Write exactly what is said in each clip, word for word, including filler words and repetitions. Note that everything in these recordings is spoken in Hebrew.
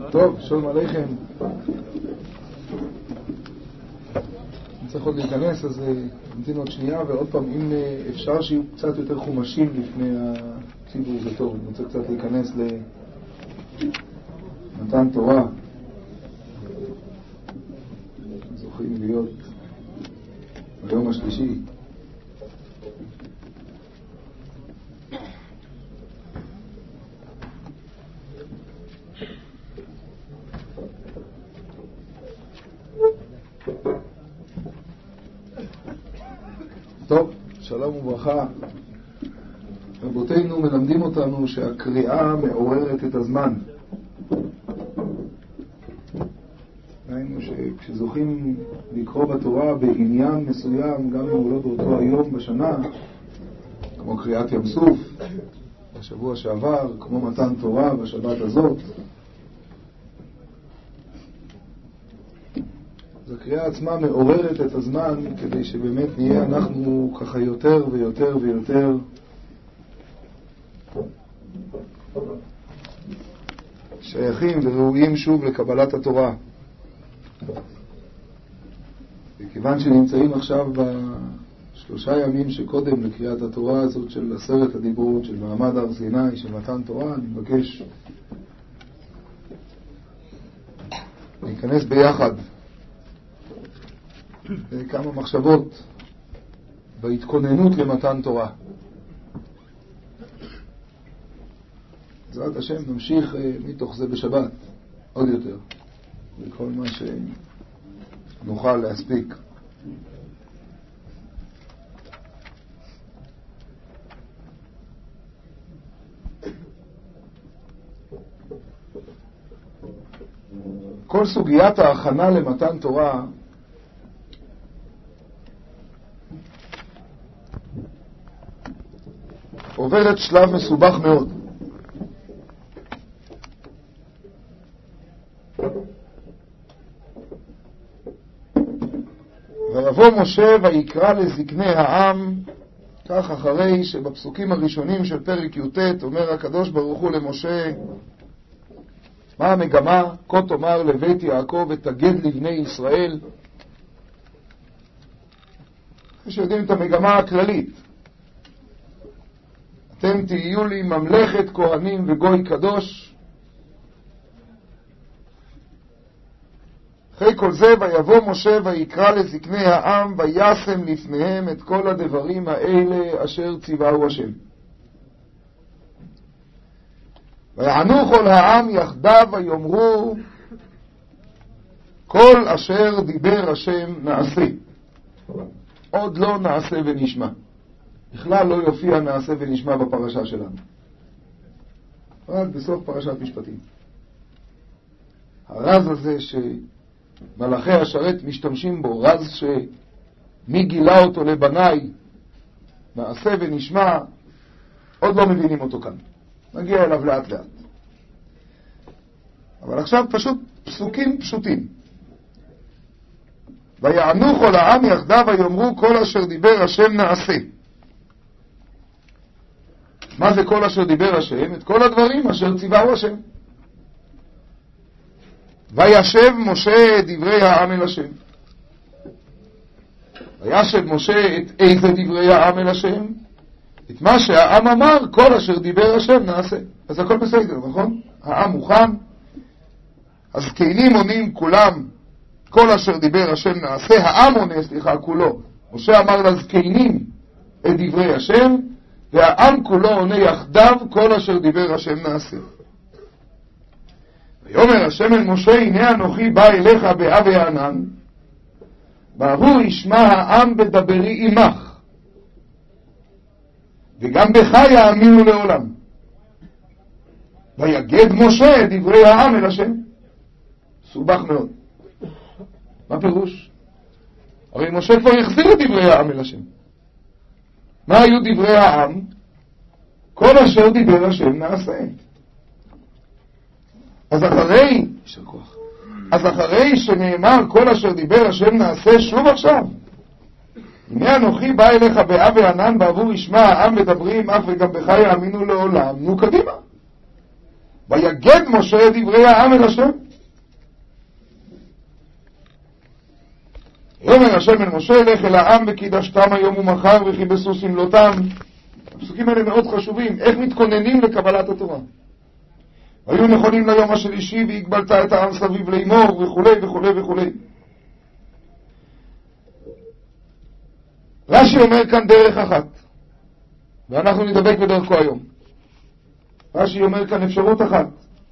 טוב, שלום עליכם. צריך עוד להיכנס, אז נמתין עוד שנייה, ועוד פעם, אם אפשר שיהיו קצת יותר חומשים לפני הציבור, זה טוב. אני רוצה קצת להיכנס למתן תורה. זוכים להיות ביום השלישי. טוב, שלום וברכה. רבותינו מלמדים אותנו שהקריאה מעוררת את הזמן. ראינו שכשזוכים לקרוא בתורה בעניין מסוים, גם אם הוא לא באותו היום בשנה, כמו קריאת ים סוף בשבוע שעבר, כמו מתן תורה בשבת הזאת, אז הקריאה עצמה מעוררת את הזמן כדי שבאמת נהיה אנחנו ככה יותר ויותר ויותר שייכים וראויים שוב לקבלת התורה. וכיוון שנמצאים עכשיו בשלושה ימים שקודם לקריאת התורה הזאת של עשרת הדיברות של מעמד הר סיני של מתן תורה, אני מבקש להיכנס ביחד כמה מחשבות בהתכוננות למתן תורה. בעזרת השם נמשיך מתוך זה בשבת עוד יותר וכל מה שנוכל להספיק. כל סוגיית ההכנה למתן תורה עוברת שלב מסובך מאוד. ויבוא משה ויקרא לזקני העם, כך אחרי שבפסוקים הראשונים של פרק י"ט אומר הקדוש ברוך הוא למשה, מה המגמה? כה תאמר לבית יעקב ותגד לבני ישראל. אחרי שיודעים את המגמה הכללית, אתם תהיו לי ממלכת כהנים וגוי קדוש. אחרי כל זה ויבוא משה ויקרא לזקני העם וישם לפניהם את כל הדברים האלה אשר ציווהו השם. ויענו כל העם יחדיו ויאמרו כל אשר דיבר השם נעשה. עוד לא נעשה ונשמע. בכלל לא יופיע נעשה ונשמע בפרשה שלנו. רק בסוף פרשת משפטים. הרז הזה שמלאכי השרת משתמשים בו, רז שמי גילה אותו לבניי, נעשה ונשמע, עוד לא מבינים אותו כאן. נגיע אליו לאט לאט. אבל עכשיו פשוט פסוקים פשוטים. ויענו כל העם יחדיו ויאמרו כל אשר דיבר השם נעשה. מה זה כל אשר דיבר השם? את כל הדברים אשר ציווהו השם. וישב משה את דברי העם אל השם. וישב משה את איזה דברי העם אל השם? את מה שהעם אמר, כל אשר דיבר השם נעשה. אז הכל בסדר, נכון? העם מוכן. אז זקנים עונים כולם, כל אשר דיבר השם נעשה. העם עונה, סליחה, כולו. משה אמר לזקנים את דברי השם, והעם כולו עונה יחדיו כל אשר דיבר השם נעשה. ויאמר השם אל משה, הנה אנוכי בא אליך באב הענן, בעבור ישמע העם בדברי עמך, וגם בך יאמינו לעולם. ויגד משה את דברי העם אל השם. סובך מאוד. מה פירוש? הרי משה כבר יחזיר את דברי העם אל השם. מה היו דברי העם? כל אשר דיבר השם נעשה. אז אחרי, יישר כוח, אז אחרי שנאמר כל אשר דיבר השם נעשה, שוב עכשיו. הנה אנוכי בא אליך באב הענן בעבור ישמע העם מדברים אף וגם בך יאמינו לעולם. נו קדימה. ויגד משה את דברי העם אל השם. יאמר השם אל משה, לך אל העם וקידשתם היום ומחר וכיבסו סמלותם. הפסוקים האלה מאוד חשובים, איך מתכוננים לקבלת התורה. היו נכונים ליום השלישי והגבלת את העם סביב לאמור וכולי וכולי וכולי. רש"י אומר כאן דרך אחת, ואנחנו נדבק בדרכו היום. רש"י אומר כאן אפשרות אחת.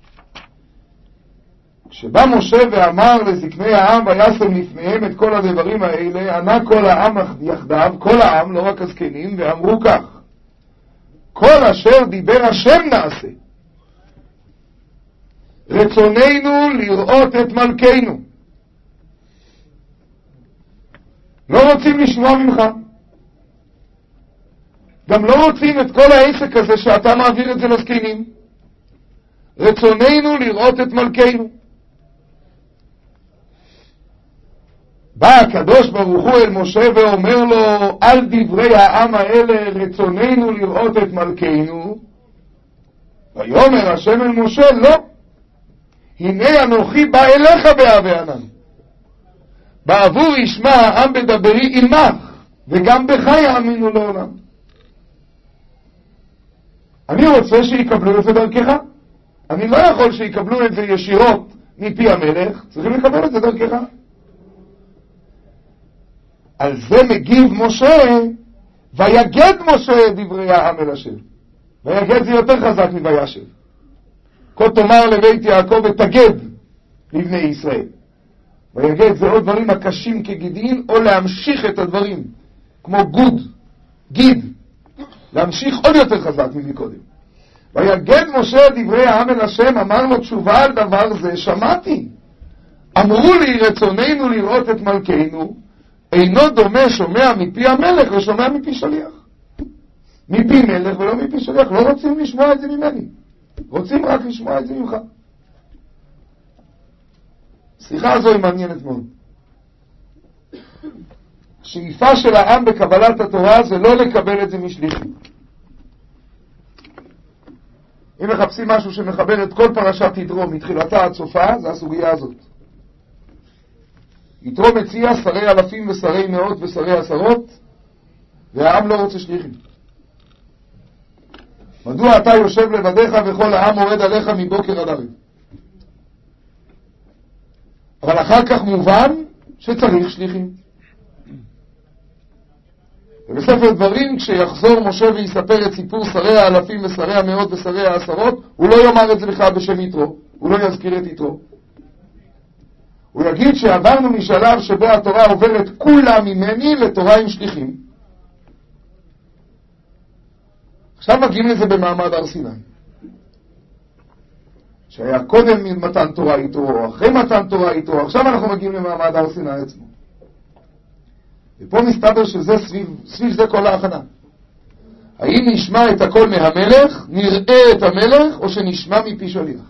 כשבא משה ואמר לזקני העם וישם לפניהם את כל הדברים האלה, ענה כל העם יחדיו, כל העם, לא רק הזקנים, ואמרו כך: כל אשר דיבר השם נעשה. רצוננו לראות את מלכנו. לא רוצים לשמוע ממך. גם לא רוצים את כל העסק הזה שאתה מעביר את זה לזקנים. רצוננו לראות את מלכנו. בא הקדוש ברוך הוא אל משה ואומר לו, על דברי העם האלה רצוננו לראות את מלכנו. ויאמר השם אל משה, לא. הנה אנוכי בא אליך בהווה ענן. בעבור ישמע העם בדברי עמך, וגם בך יאמינו לעולם. אני רוצה שיקבלו את זה דרכך. אני לא יכול שיקבלו את זה ישירות מפי המלך, צריכים לקבל את זה דרכך. על זה מגיב משה, ויגד משה דברי העם אל השם. ויגד זה יותר חזק מוישב. כה תאמר לבית יעקב ותגד לבני ישראל. ויגד זה עוד דברים הקשים כגידין, או להמשיך את הדברים, כמו גוד, גיד, להמשיך עוד יותר חזק ממקודם. ויגד משה דברי העם אל השם, אמר לו תשובה על דבר זה, שמעתי. אמרו לי רצוננו לראות את מלכנו, אינו דומה שומע מפי המלך ושומע מפי שליח. מפי מלך ולא מפי שליח, לא רוצים לשמוע את זה ממני. רוצים רק לשמוע את זה ממך. השיחה הזו היא מעניינת מאוד. השאיפה של העם בקבלת התורה זה לא לקבל את זה משליחים. אם מחפשים משהו שמחבר את כל פרשת יתרו מתחילתה עד סופה, זה הסוגיה הזאת. יתרו מציע שרי אלפים ושרי מאות ושרי עשרות, והעם לא רוצה שליחים. מדוע אתה יושב לבדיך וכל העם מורד עליך מבוקר עד ערב? אבל אחר כך מובן שצריך שליחים. ובספר דברים, כשיחזור משה ויספר את סיפור שרי האלפים ושרי המאות ושרי העשרות, הוא לא יאמר את זה בכלל בשם יתרו, הוא לא יזכיר את יתרו. הוא יגיד שעברנו משלב שבו התורה עוברת כולה ממני לתורה עם שליחים. עכשיו מגיעים לזה במעמד הר סיני. שהיה קודם מתן תורה איתו, או אחרי מתן תורה איתו, עכשיו אנחנו מגיעים למעמד הר סיני עצמו. ופה מסתבר שזה סביב, סביב זה כל ההכנה. האם נשמע את הכל מהמלך, נראה את המלך, או שנשמע מפי שליח?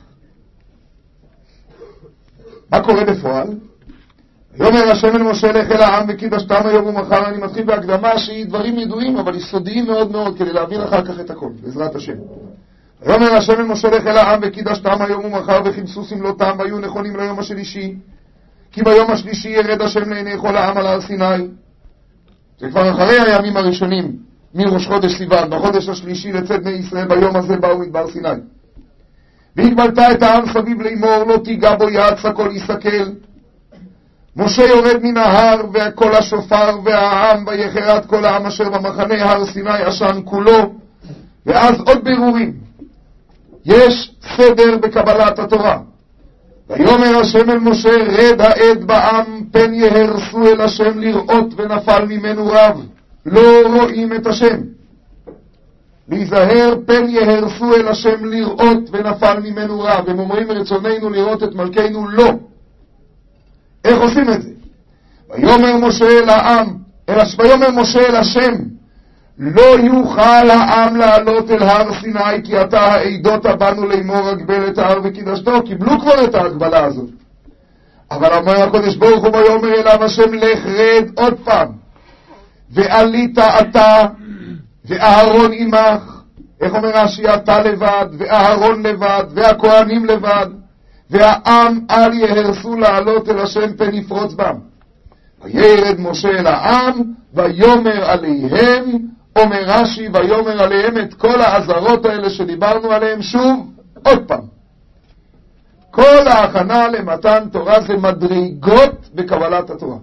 מה קורה בפועל? יאמר השם אל משה לך אל העם וקידשתם היום ומחר. אני מתחיל בהקדמה שהיא דברים ידועים אבל יסודיים מאוד מאוד כדי להבין אחר כך את הכל בעזרת השם. יאמר השם אל משה לך אל העם וקידשתם היום ומחר וכיבסו סמלותם והיו נכונים ליום השלישי, כי ביום השלישי ירד השם לעיני כל העם על הר סיני. זה כבר אחרי הימים הראשונים מראש חודש סיוון. בחודש השלישי לצאת בני ישראל ביום הזה באו מדבר סיני. והגבלת את העם סביב לאמור לא תיגע בו יד סקול יסקל. משה יורד מן ההר וכל השופר והעם ויחרד כל העם אשר במחנה הר סיני עשן כולו. ואז עוד בירורים. יש סדר בקבלת התורה. ויאמר השם אל משה רד העד בעם פן יהרסו אל השם לראות ונפל ממנו רב לא רואים את השם. להיזהר פן יהרסו אל השם לראות ונפל ממנו רב. הם אומרים רצוננו לראות את מלכנו, לא. איך עושים את זה? ויאמר משה אל העם, ויאמר משה אל השם לא יוכל העם לעלות אל הר סיני כי אתה העדות בנו לאמור הגבל את ההר וקידשתו. קיבלו כבר את ההגבלה הזאת. אבל אומר הקדוש ברוך הוא ויאמר אליו השם לך רד עוד פעם ועלית אתה ואהרון עמך איך אומר רש"י? אתה לבד, ואהרון לבד, והכהנים לבד, והעם אל יהרסו לעלות אל השם פן יפרוץ בם. וירד משה אל העם, ויאמר עליהם, אומר רש"י, ויאמר עליהם את כל האזהרות האלה שדיברנו עליהם שוב, עוד פעם. כל ההכנה למתן תורה זה מדרגות בקבלת התורה.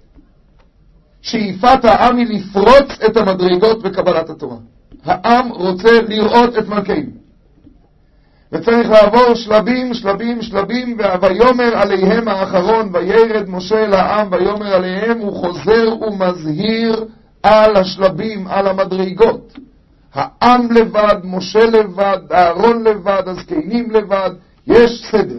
שאיפת העם היא לפרוץ את המדרגות בקבלת התורה. העם רוצה לראות את מלכנו. וצריך לעבור שלבים, שלבים, שלבים, ויאמר עליהם האחרון, וירד משה אל העם, ויאמר עליהם, הוא חוזר ומזהיר על השלבים, על המדרגות. העם לבד, משה לבד, אהרון לבד, הזקנים לבד, יש סדר.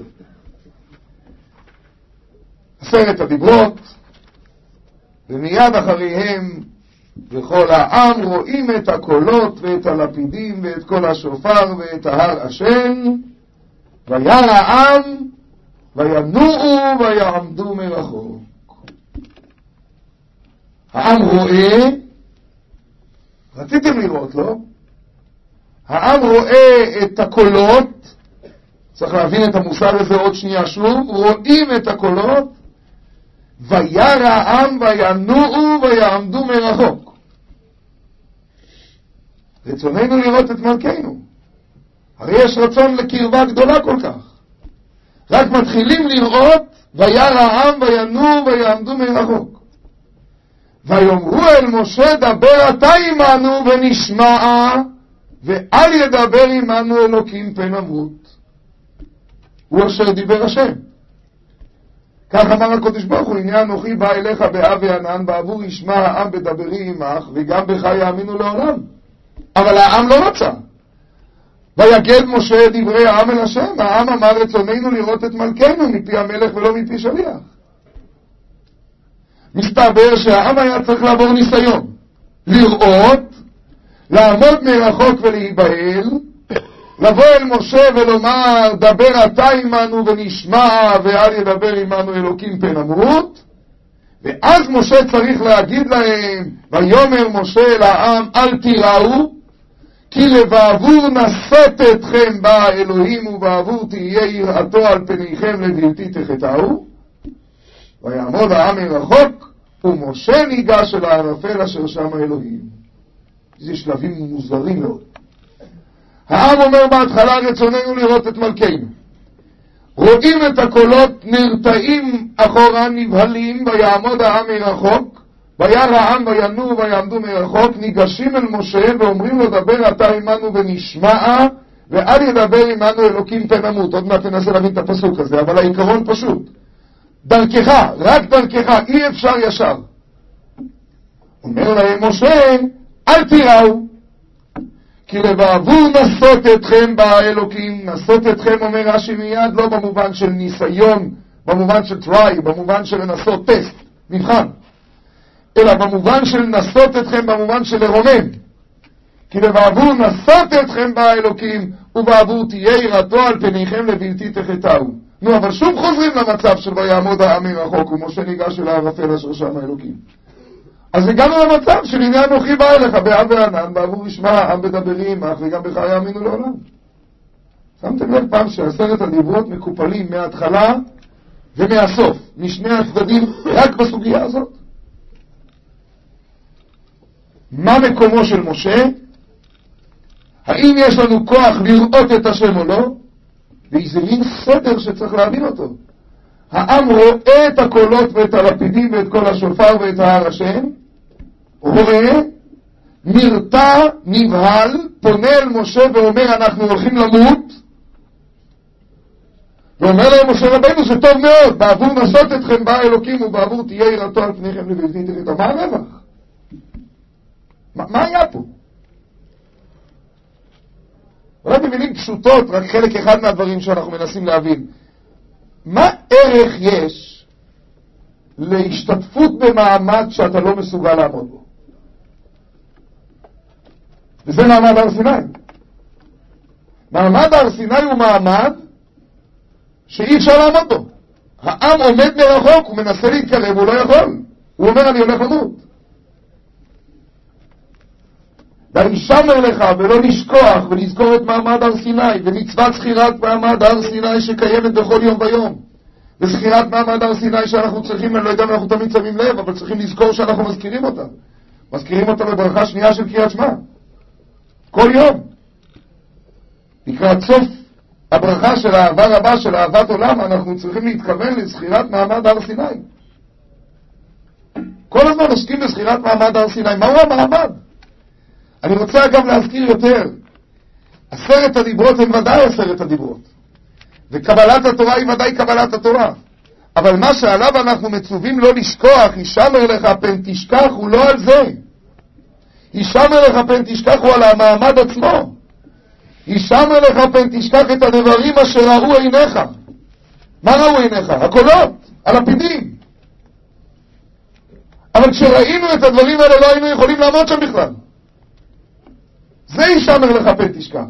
עשרת הדיברות, ומיד אחריהם וכל העם רואים את הקולות ואת הלפידים ואת כל השופר ואת ההר השם, וירא העם וינועו ויעמדו מרחוק. העם רואה, רציתם לראות, לא? העם רואה את הקולות, צריך להבין את המושג הזה עוד שנייה שוב, רואים את הקולות, וירא העם וינועו ויעמדו מרחוק. רצוננו לראות את מלכנו. הרי יש רצון לקרבה גדולה כל כך. רק מתחילים לראות, וירא העם וינועו ויעמדו מרחוק. ויאמרו אל משה, דבר אתה עמנו ונשמע, ואל ידבר עמנו אלוקים פן נמות. הוא אשר דיבר השם. כך אמר הקדוש ברוך הוא, הנה אנוכי בא אליך באב וענן, בעבור ישמע העם בדברי עמך, וגם בך יאמינו לעולם. אבל העם לא רצה. ויגד משה דברי העם אל השם. העם אמר, רצוננו לראות את מלכנו מפי המלך ולא מפי שליח. מסתבר שהעם היה צריך לעבור ניסיון. לראות, לעמוד מרחוק ולהיבהל, לבוא אל משה ולומר, דבר אתה עמנו ונשמע, ואל ידבר עמנו אלוקים פן נמות. ואז משה צריך להגיד להם, ויאמר משה אל העם, אל תיראו, כי לבעבור נשאת אתכם בה אלוהים, ובעבור תהיה יראתו על פניכם לבלתי תחטאו. ויעמוד העם מרחוק, ומשה ניגש אל הערפל אשר שם האלוהים. זה שלבים מוזרים מאוד. העם אומר בהתחלה, רצוננו לראות את מלכנו. רואים את הקולות, נרתעים אחורה, נבהלים, ויעמוד העם מרחוק, וירא העם וינועו ויעמדו מרחוק, ניגשים אל משה ואומרים לו, דבר אתה עמנו ונשמע, ואל ידבר עמנו אלוקים פן נמות. עוד מעט תנסה להבין את הפסוק הזה, אבל העיקרון פשוט. דרכך, רק דרכך, אי אפשר ישר. אומר להם משה, אל תיראו, כי לבעבור נשאות אתכם בה אלוקים. נשאות אתכם, אומר רש"י מיד, לא במובן של ניסיון, במובן של try, במובן של לנסות טסט, מבחן, אלא במובן של נשאות אתכם, במובן של לרומם. כי לבעבור נשאות אתכם בה אלוקים, ובעבור תהיה יראתו על פניכם לבלתי תחטאו. נו, אבל שוב חוזרים למצב של ויעמוד העם מרחוק, ומשה ניגש אל הערפל אשר שם האלוקים. אז הגענו למצב של הנה אנוכי בא אליך באב וענן, בעבור ישמע העם בדברי עמך, וגם בך יאמינו לעולם. שמתם לב פעם שעשרת הדיברות מקופלים מההתחלה ומהסוף, משני הצדדים, רק בסוגיה הזאת? מה מקומו של משה? האם יש לנו כוח לראות את השם או לא? ואיזה מין סדר שצריך להבין אותו. העם רואה את הקולות ואת הלפידים ואת כל השופר ואת ההר השם, רואה, נרתע, נבהל, פונה אל משה ואומר, אנחנו הולכים למות, ואומר להם משה רבנו, זה טוב מאוד, בעבור נשאות אתכם בה אלוקים, ובעבור תהיה יראתו על פניכם לבלתי תחטאו. מה הרווח? מה, מה היה פה? אולי במילים פשוטות, רק חלק אחד מהדברים שאנחנו מנסים להבין. מה ערך יש להשתתפות במעמד שאתה לא מסוגל לעמוד בו? וזה מעמד הר סיני. מעמד הר סיני הוא מעמד שאי אפשר לעמוד בו. העם עומד מרחוק, הוא מנסה להתקרב, הוא לא יכול. הוא אומר, אני הולך למות. וישמר לך ולא לשכוח ולזכור את מעמד הר סיני ומצוות זכירת מעמד הר סיני שקיימת בכל יום ויום, וזכירת מעמד הר סיני שאנחנו צריכים, אני לא יודע אם אנחנו תמיד שמים לב, אבל צריכים לזכור שאנחנו מזכירים אותה מזכירים אותה בברכה שנייה של קריאת שמע כל יום לקראת סוף הברכה של האהבה רבה של אהבת עולם. אנחנו צריכים להתכוון לזכירת מעמד הר סיני. כל הזמן עוסקים בזכירת מעמד הר סיני. מהו המעמד? אני רוצה גם להזכיר יותר, עשרת הדיברות הם ודאי עשרת הדיברות, וקבלת התורה היא ודאי קבלת התורה, אבל מה שעליו אנחנו מצווים לא לשכוח, ישמר לך פן תשכח, הוא לא על זה. ישמר לך פן תשכח הוא על המעמד עצמו. ישמר לך פן תשכח את הדברים אשר ראו עיניך. מה ראו עיניך? הקולות, הלפידים. אבל כשראינו את הדברים האלה לא היינו יכולים לעמוד שם בכלל. זה ישמר לך פן תשכח.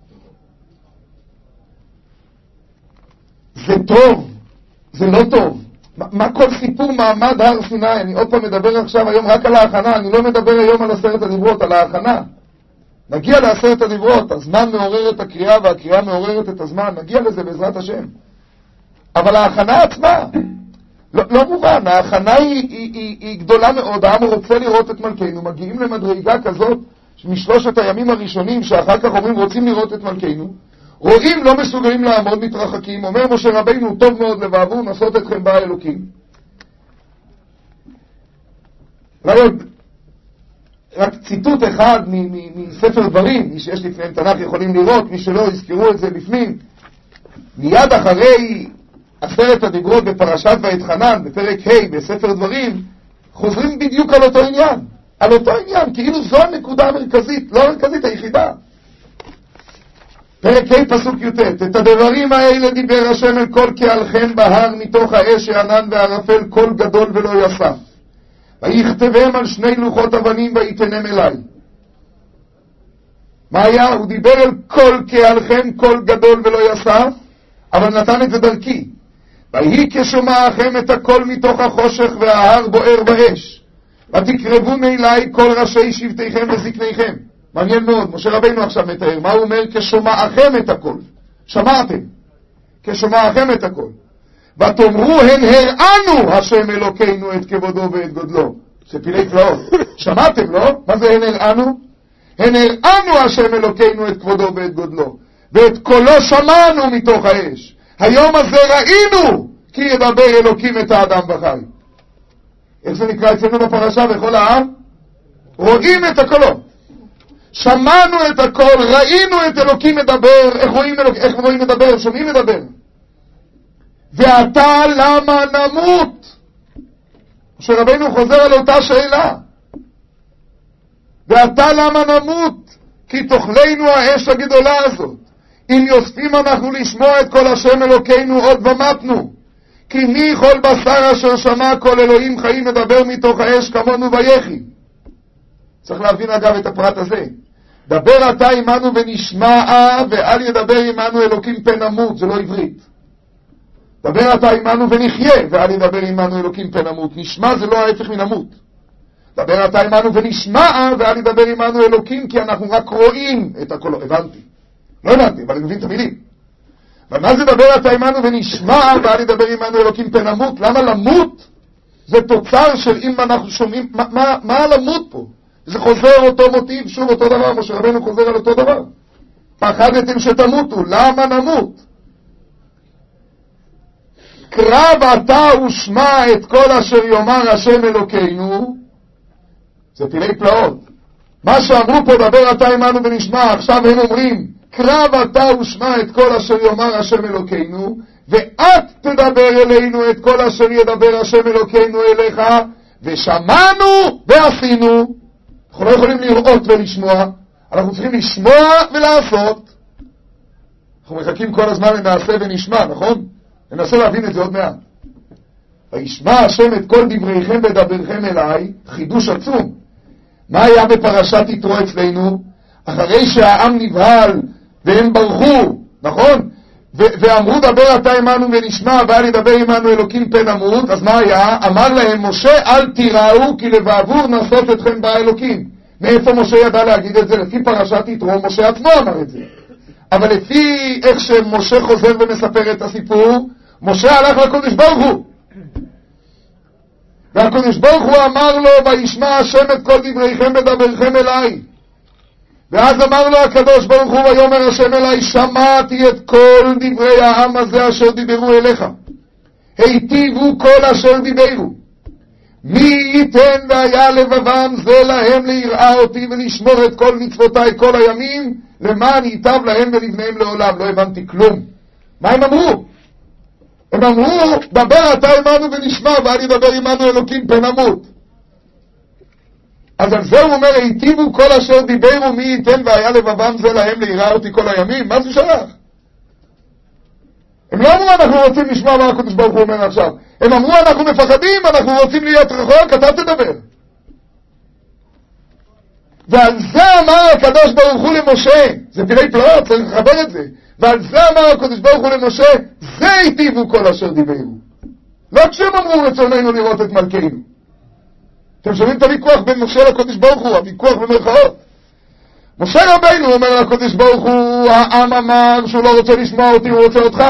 זה טוב, זה לא טוב. מה, מה כל סיפור מעמד הר סיני? אני עוד פעם מדבר עכשיו היום רק על ההכנה, אני לא מדבר היום על עשרת הדיברות, על ההכנה. נגיע לעשרת הדיברות, הזמן מעורר את הקריאה והקריאה מעוררת את הזמן, נגיע לזה בעזרת השם. אבל ההכנה עצמה, לא, לא מובן, ההכנה היא, היא, היא, היא גדולה מאוד. העם רוצה לראות את מלכנו, מגיעים למדרגה כזאת משלושת הימים הראשונים שאחר כך אומרים רוצים לראות את מלכנו, רואים לא מסוגלים לעמוד, מתרחקים. אומר משה רבינו טוב מאוד לבעבור נסות אתכם בא אלוקים. רק, רק ציטוט אחד מספר דברים, מי שיש לפניהם תנ"ך יכולים לראות, מי שלא יזכרו את זה בפנים. מיד אחרי עשרת הדיברות בפרשת ואתחנן בפרק ה' בספר דברים חוזרים בדיוק על אותו עניין, על אותו עניין, כאילו זו הנקודה המרכזית, לא המרכזית, היחידה. פרק ה' פסוק י"ט, את הדברים האלה דיבר השם אל כל קהלכם בהר מתוך האש הענן והערפל קול גדול ולא יסף, ויכתבם על שני לוחות אבנים ויתנם אליי. מה היה? הוא דיבר אל כל קהלכם קול גדול ולא יסף, אבל נתן את זה דרכי. ויהי כשומעכם את הקול מתוך החושך וההר בוער באש, ותקרבון אליי כל ראשי שבטיכם וזקניכם. מעניין מאוד, משה רבינו עכשיו מתאר, מה הוא אומר? כשומעכם את הכל, שמעתם, כשומעכם את הכל, ותאמרו הן הראנו השם אלוקינו את כבודו ואת גודלו. זה פילי פלאות. שמעתם, לא? מה זה הן הראנו? הן הראנו השם אלוקינו את כבודו ואת גודלו, ואת קולו שמענו מתוך האש. היום הזה ראינו כי ידבר אלוקים את האדם בחי. איך זה נקרא אצלנו בפרשה בכל העם? רואים את הקולות, שמענו את הכל, ראינו את אלוקים מדבר. איך רואים, אלוק... איך רואים מדבר? שומעים מדבר. ואתה למה נמות? משה רבינו חוזר על אותה שאלה. ואתה למה נמות? כי תאכלנו האש הגדולה הזאת. אם יוספים אנחנו לשמוע את כל השם אלוקינו עוד ומתנו. כי מי כל בשר אשר שמע כל אלוהים חיים מדבר מתוך האש כמונו ויחי. צריך להבין אגב את הפרט הזה. דבר אתה עמנו ונשמע, ואל ידבר עמנו אלוקים פן נמות. זה לא עברית. דבר אתה עמנו ונחיה, ואל ידבר עמנו אלוקים פן נמות. נשמע זה לא ההפך מנמות. דבר אתה עמנו ונשמע, ואל ידבר עמנו אלוקים, כי אנחנו רק רואים את הכל. הבנתי. לא הבנתי, אבל אני מבין את המילים. אבל מה זה דבר אתה עמנו ונשמע, ואל ידבר עמנו אלוקים פן נמות? למה למות? זה תוצר של אם אנחנו שומעים, מה, מה, מה למות פה? זה חוזר אותו מוטיב, שוב אותו דבר, משה רבינו חוזר על אותו דבר. פחדתם שתמותו, למה נמות? קרב אתה ושמע את כל אשר יאמר השם אלוקינו. זה פילי פלאות. מה שאמרו פה דבר אתה עמנו ונשמע, עכשיו הם אומרים קרב אתה ושמע את כל אשר יאמר השם אלוקינו, ואת תדבר אלינו את כל אשר ידבר השם אלוקינו אליך, ושמענו ועשינו. אנחנו לא יכולים לראות ולשמוע, אנחנו צריכים לשמוע ולעשות. אנחנו מחכים כל הזמן לנעשה ונשמע, נכון? ננסה להבין את זה עוד מעט. וישמע השם את כל דבריכם ודברכם אליי, חידוש עצום. מה היה בפרשת יתרו אצלנו? אחרי שהעם נבהל והם ברחו, נכון? ו- ואמרו דבר אתה עמנו ונשמע, ואל ידבר עמנו אלוקים פן נמות. אז מה היה? אמר להם משה אל תיראו כי לבעבור נסות אתכם באלוקים. מאיפה משה ידע להגיד את זה? לפי פרשת יתרו, משה עצמו אמר את זה. אבל לפי איך שמשה חוזר ומספר את הסיפור, משה הלך לקודש ברוך הוא. והקודש ברוך הוא אמר לו, וישמע השם את כל דבריכם ודברכם אליי. ואז אמר לו הקדוש ברוך הוא, ויאמר השם אליי, שמעתי את כל דברי העם הזה אשר דיברו אליך. היטיבו כל אשר דיברו. מי ייתן והיה לבבם זה להם ליראה אותי ולשמור את כל מצוותיי כל הימים, למען ייטב להם ולבניהם לעולם. לא הבנתי כלום. מה הם אמרו? הם אמרו, דבר אתה עמנו ונשמע, ואל ידבר עמנו אלוקים פן נמות. אז על זה הוא אומר, היטיבו כל אשר דיברו, מי ייתן והיה לבבם זה להם ליראה אותי כל הימים. מה זה שלח? הם לא אמרו אנחנו רוצים לשמוע מה הקדוש ברוך הוא אומר עכשיו. הם אמרו אנחנו מפחדים, אנחנו רוצים להיות רחוק, אתה תדבר. ועל זה אמר הקדוש ברוך הוא למשה, זה פילי פלאות, צריך לחבר את זה. ועל זה אמר הקדוש ברוך הוא למשה, זה היטיבו כל אשר דיברו. לא כשהם אמרו רצוננו לראות את מלכנו. אתם שומעים את הוויכוח בין משה לקדוש ברוך הוא, הוויכוח במרכאות. משה רבינו אומר לקדוש ברוך הוא, העם אמר שהוא לא רוצה לשמוע אותי, הוא רוצה אותך.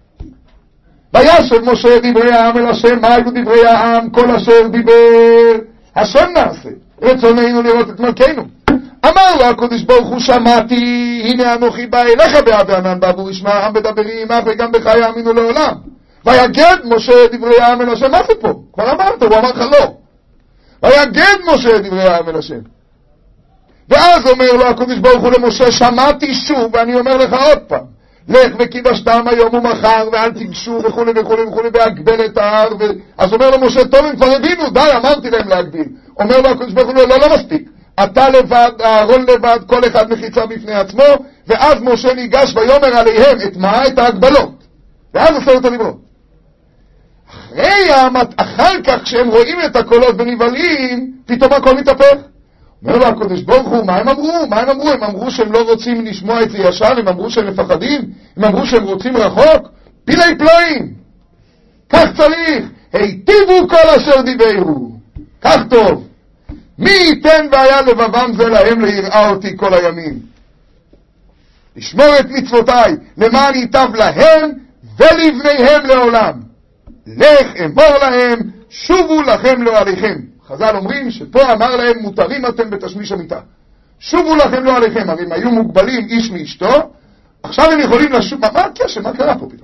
וישב משה דברי העם אל השם, מה היו דברי העם? כל אשר דיבר השם נעשה, רצוננו לראות את מלכנו. אמר לו הקדוש ברוך הוא, שמעתי, הנה אנוכי בא אליך בעד הענן בעבור ישמע העם בדברי עמך וגם בך יאמינו לעולם. ויגד משה דברי העם אל השם. מה זה פה? כבר אמרת, הוא אמר לך לא. ויגד משה דברי העם אל השם. ואז אומר לו הקדוש ברוך הוא למשה, שמעתי שוב ואני אומר לך עוד פעם, לך וקידשתם היום ומחר ואל תיגשו וכו' וכו' וכו' והגבל את ההר. ו... אז אומר לו משה, טוב הם כבר הבינו, די אמרתי להם להגביל. אומר לו הקדוש ברוך הוא, לא לא מספיק, אתה לבד, אהרון לבד, כל אחד מחיצה בפני עצמו. ואז משה ניגש ויאמר עליהם את מה? את ההגבלות. ואז עשרת הדיברות. אחרי המת... אחר כך כשהם רואים את הקולות ונבהלים, פתאום הכל מתהפך. אומר לו הקדוש ברוך הוא, מה הם אמרו? מה הם אמרו? הם אמרו שהם לא רוצים לשמוע את זה ישר, הם אמרו שהם מפחדים, הם אמרו שהם רוצים רחוק. פילי פלאים. כך צריך. היטיבו כל אשר דיברו. כך טוב. מי ייתן והיה לבבם זה להם ליראה אותי כל הימים. לשמור את מצוותיי, למען ייטב להם ולבניהם לעולם. לך אמור להם, שובו לכם לא עליכם. חז"ל אומרים שפה אמר להם, מותרים אתם בתשמיש המיטה. שובו לכם לא עליכם, הרי הם היו מוגבלים איש מאשתו, עכשיו הם יכולים לשוב, מה הקשר? מה קרה פה פתאום?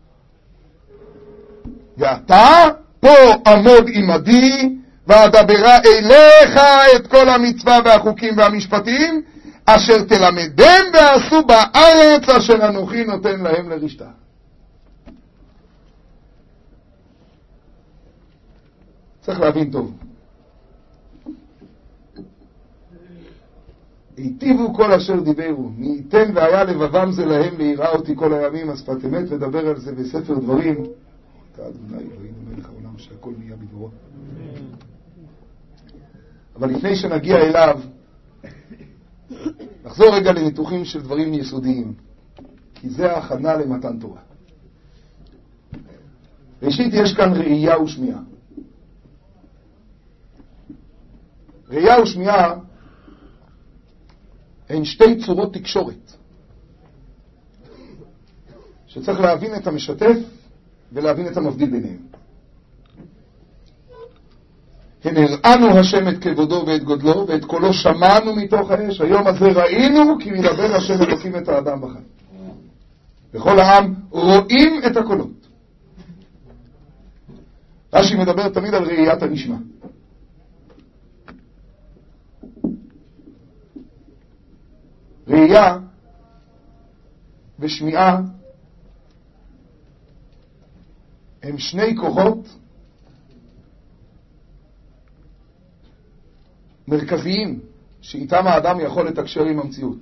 ואתה פה עמוד עמדי, ואדברה אליך את כל המצווה והחוקים והמשפטים, אשר תלמדם ועשו בארץ אשר אנוכי נותן להם לרשתה. צריך להבין טוב. היטיבו כל אשר דיברו, מי ייתן והיה לבבם זה להם ליראה אותי כל הימים, השפת אמת, ודבר על זה בספר דברים. אתה אדוני אלוהינו מלך העולם שהכל נהיה בדברו. אבל לפני שנגיע אליו, נחזור רגע לניתוחים של דברים יסודיים, כי זה ההכנה למתן תורה. ראשית, יש כאן ראייה ושמיעה. ראייה ושמיעה הן שתי צורות תקשורת, שצריך להבין את המשתף ולהבין את המבדיל ביניהם. הן הראינו השם את כבודו ואת גודלו, ואת קולו שמענו מתוך האש. היום הזה ראינו כי מדבר השם אלוקים את האדם בחיים. וכל העם רואים את הקולות. רש"י מדבר תמיד על ראיית הנשמע. ראייה ושמיעה הם שני כוחות מרכזיים שאיתם האדם יכול לתקשר עם המציאות.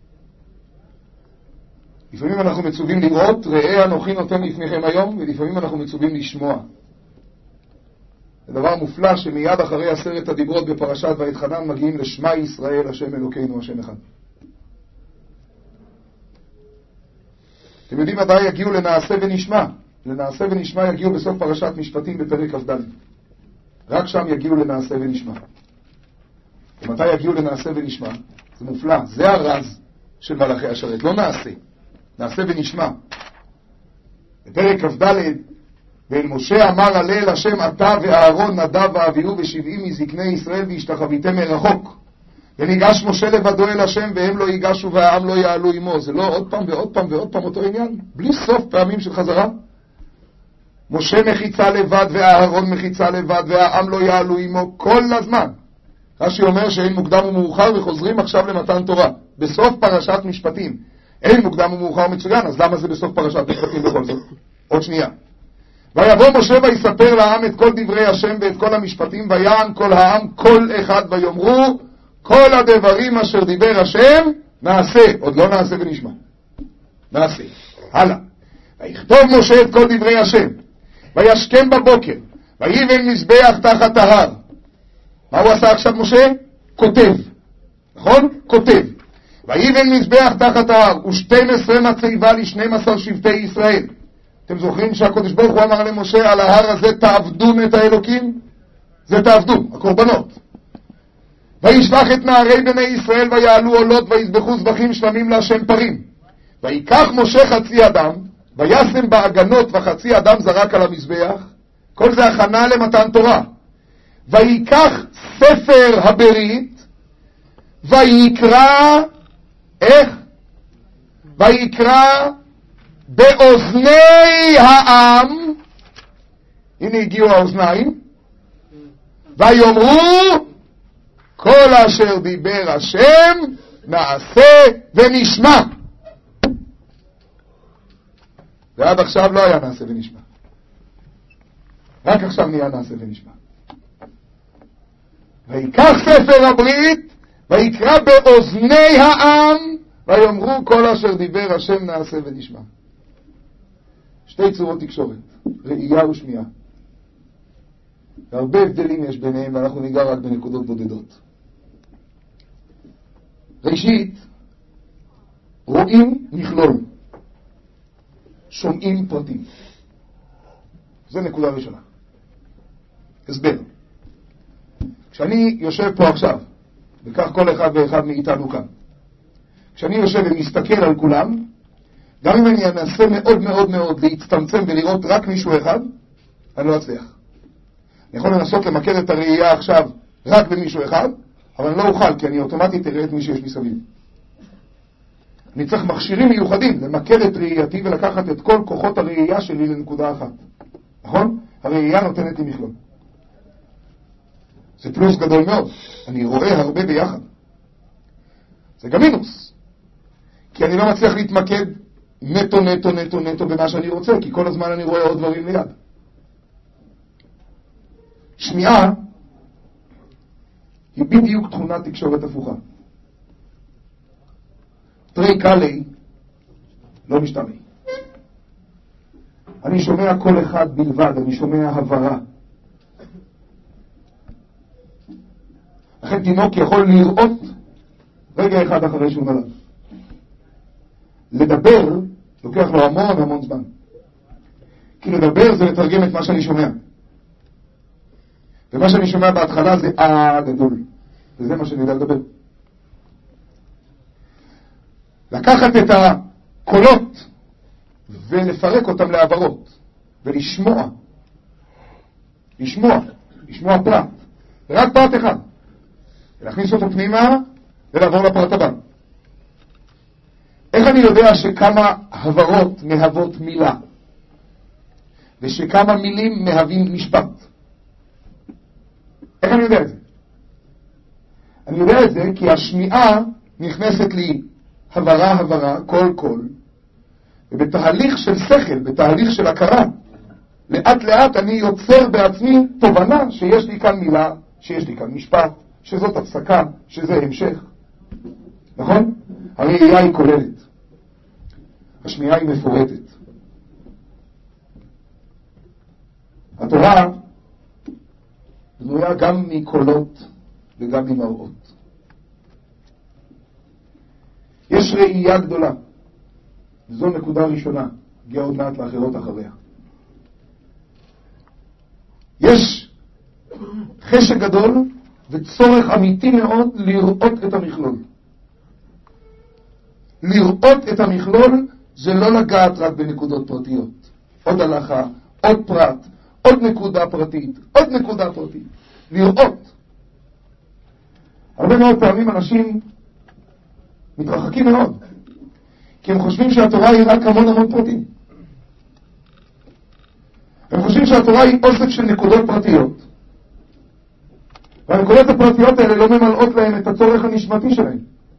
לפעמים אנחנו מצווים לראות, ראה אנוכי נותן לפניכם היום, ולפעמים אנחנו מצווים לשמוע. זה דבר מופלא שמיד אחרי עשרת הדיברות בפרשת ויתחנן מגיעים לשמע ישראל השם אלוקינו השם אחד. אתם יודעים מתי יגיעו לנעשה ונשמע? לנעשה ונשמע יגיעו בסוף פרשת משפטים בפרק כ"ד. רק שם יגיעו לנעשה ונשמע. ומתי יגיעו לנעשה ונשמע? זה מופלא, זה הרז של מלאכי השרת, לא נעשה, נעשה ונשמע. בפרק כ"ד, ואל משה אמר עלה אל השם אתה ואהרון נדב ואביהו ושבעים מזקני ישראל והשתחוויתם מרחוק. וניגש משה לבדו אל השם והם לא ייגשו והעם לא יעלו עמו. זה לא עוד פעם ועוד פעם ועוד פעם אותו עניין, בלי סוף פעמים של חזרה. משה מחיצה לבד ואהרון מחיצה לבד והעם לא יעלו עמו כל הזמן. רש"י אומר שאין מוקדם ומאוחר וחוזרים עכשיו למתן תורה בסוף פרשת משפטים. אין מוקדם ומאוחר מצוין, אז למה זה בסוף פרשת משפטים בכל זאת? עוד שנייה. ויבוא משה ויספר לעם את כל דברי השם ואת כל המשפטים ויען כל העם כל אחד ויאמרו כל הדברים אשר דיבר השם נעשה. עוד לא נעשה ונשמע, נעשה. הלאה. ויכתוב משה את כל דברי השם וישכם בבוקר ויבן מזבח תחת ההר. מה הוא עשה עכשיו משה? כותב, נכון? כותב. ויבן מזבח תחת ההר ושתים עשרה מצבה לשנים עשר שבטי ישראל. אתם זוכרים שהקדוש ברוך הוא אמר למשה על ההר הזה תעבדון את האלוקים? זה תעבדו, הקורבנות. וישלח את נערי בני ישראל ויעלו עולות ויזבחו זבחים שלמים להשם פרים. ויקח משה חצי אדם וישם בעגנות וחצי אדם זרק על המזבח. כל זה הכנה למתן תורה. ויקח ספר הברית ויקרא, איך? ויקרא באוזני העם. הנה הגיעו האוזניים. ויאמרו כל אשר דיבר השם נעשה ונשמע. ועד עכשיו לא היה נעשה ונשמע, רק עכשיו נהיה נעשה ונשמע. ויקח ספר הברית ויקרא באוזני העם ויאמרו כל אשר דיבר השם נעשה ונשמע. שתי צורות תקשורת, ראייה ושמיעה. והרבה הבדלים יש ביניהם ואנחנו ניגע רק בנקודות בודדות. ראשית, רואים מכלול, שומעים פרטים. זה נקודה ראשונה. הסבר. כשאני יושב פה עכשיו, וכך כל אחד ואחד מאיתנו כאן, כשאני יושב ומסתכל על כולם, גם אם אני אנסה מאוד מאוד מאוד להצטמצם ולראות רק מישהו אחד, אני לא אצליח. אני יכול לנסות למקד את הראייה עכשיו רק במישהו אחד, אבל אני לא אוכל, כי אני אוטומטית אראה את מי שיש מסביב. אני צריך מכשירים מיוחדים למקד את ראייתי ולקחת את כל כוחות הראייה שלי לנקודה אחת. נכון? הראייה נותנת לי מכלול. זה פלוס גדול מאוד. אני רואה הרבה ביחד. זה גם מינוס. כי אני לא מצליח להתמקד נטו נטו נטו נטו במה שאני רוצה, כי כל הזמן אני רואה עוד דברים ליד. שמיעה היא בדיוק תכונת תקשורת הפוכה. תרי קלי לא משתמע. אני שומע כל אחד בלבד, אני שומע הברה. לכן תינוק יכול לראות רגע אחד אחרי שהוא נולד. לדבר לוקח לו המון המון זמן. כי לדבר זה לתרגם את מה שאני שומע. ומה שאני שומע בהתחלה זה אה גדול. וזה מה שאני יודע לדבר. לקחת את הקולות ולפרק אותם לעברות. ולשמוע. לשמוע. לשמוע פרט. רק פרט אחד. ולהכניס אותו פנימה ולעבור לפרט הבא. איך אני יודע שכמה הברות מהוות מילה? ושכמה מילים מהווים משפט? איך אני יודע את זה? אני יודע את זה כי השמיעה נכנסת לי הברה הברה, כל כל, ובתהליך של שכל, בתהליך של הכרה, לאט לאט אני יוצר בעצמי תובנה שיש לי כאן מילה, שיש לי כאן משפט, שזאת הפסקה, שזה המשך. נכון? הראייה היא כוללת. השמיעה היא מפורטת. התורה בנויה גם מקולות וגם ממראות. יש ראייה גדולה. זו נקודה ראשונה. הגיע עוד מעט לאחרות אחריה. יש חשק גדול וצורך אמיתי מאוד לראות את המכלול. לראות את המכלול זה לא לגעת רק בנקודות פרטיות. עוד הלכה, עוד פרט, עוד נקודה פרטית, עוד נקודה פרטית. לראות. הרבה מאוד פעמים אנשים מתרחקים מאוד, כי הם חושבים שהתורה היא רק המון המון פרטים. הם חושבים שהתורה היא אוסף של נקודות פרטיות, והנקודות הפרטיות האלה לא ממלאות להם את הצורך הנשמתי שלהם.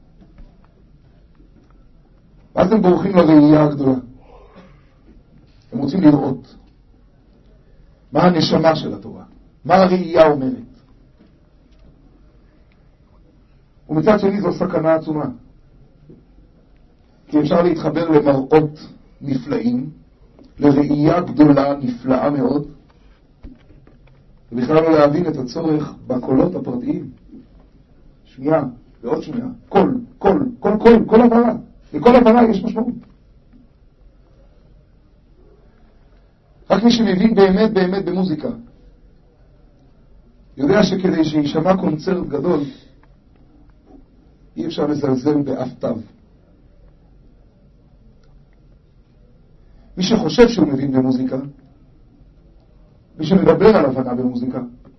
ואז הם בורחים לראייה הגדולה. הם רוצים לראות מה הנשמה של התורה, מה הראייה אומרת. ומצד שני זו סכנה עצומה, כי אפשר להתחבר למראות נפלאים, לראייה גדולה נפלאה מאוד, ובכלל לא להבין את הצורך בקולות הפרטיים. שמיעה ועוד שמיעה, קול, קול, קול, קול, כל הברה. לכל הברה יש משמעות. רק מי שמבין באמת באמת במוזיקה יודע שכדי שישמע קונצרט גדול אי אפשר לזלזל באף תו. מי שחושב שהוא מבין במוזיקה, מי שמדבר על הבנה במוזיקה,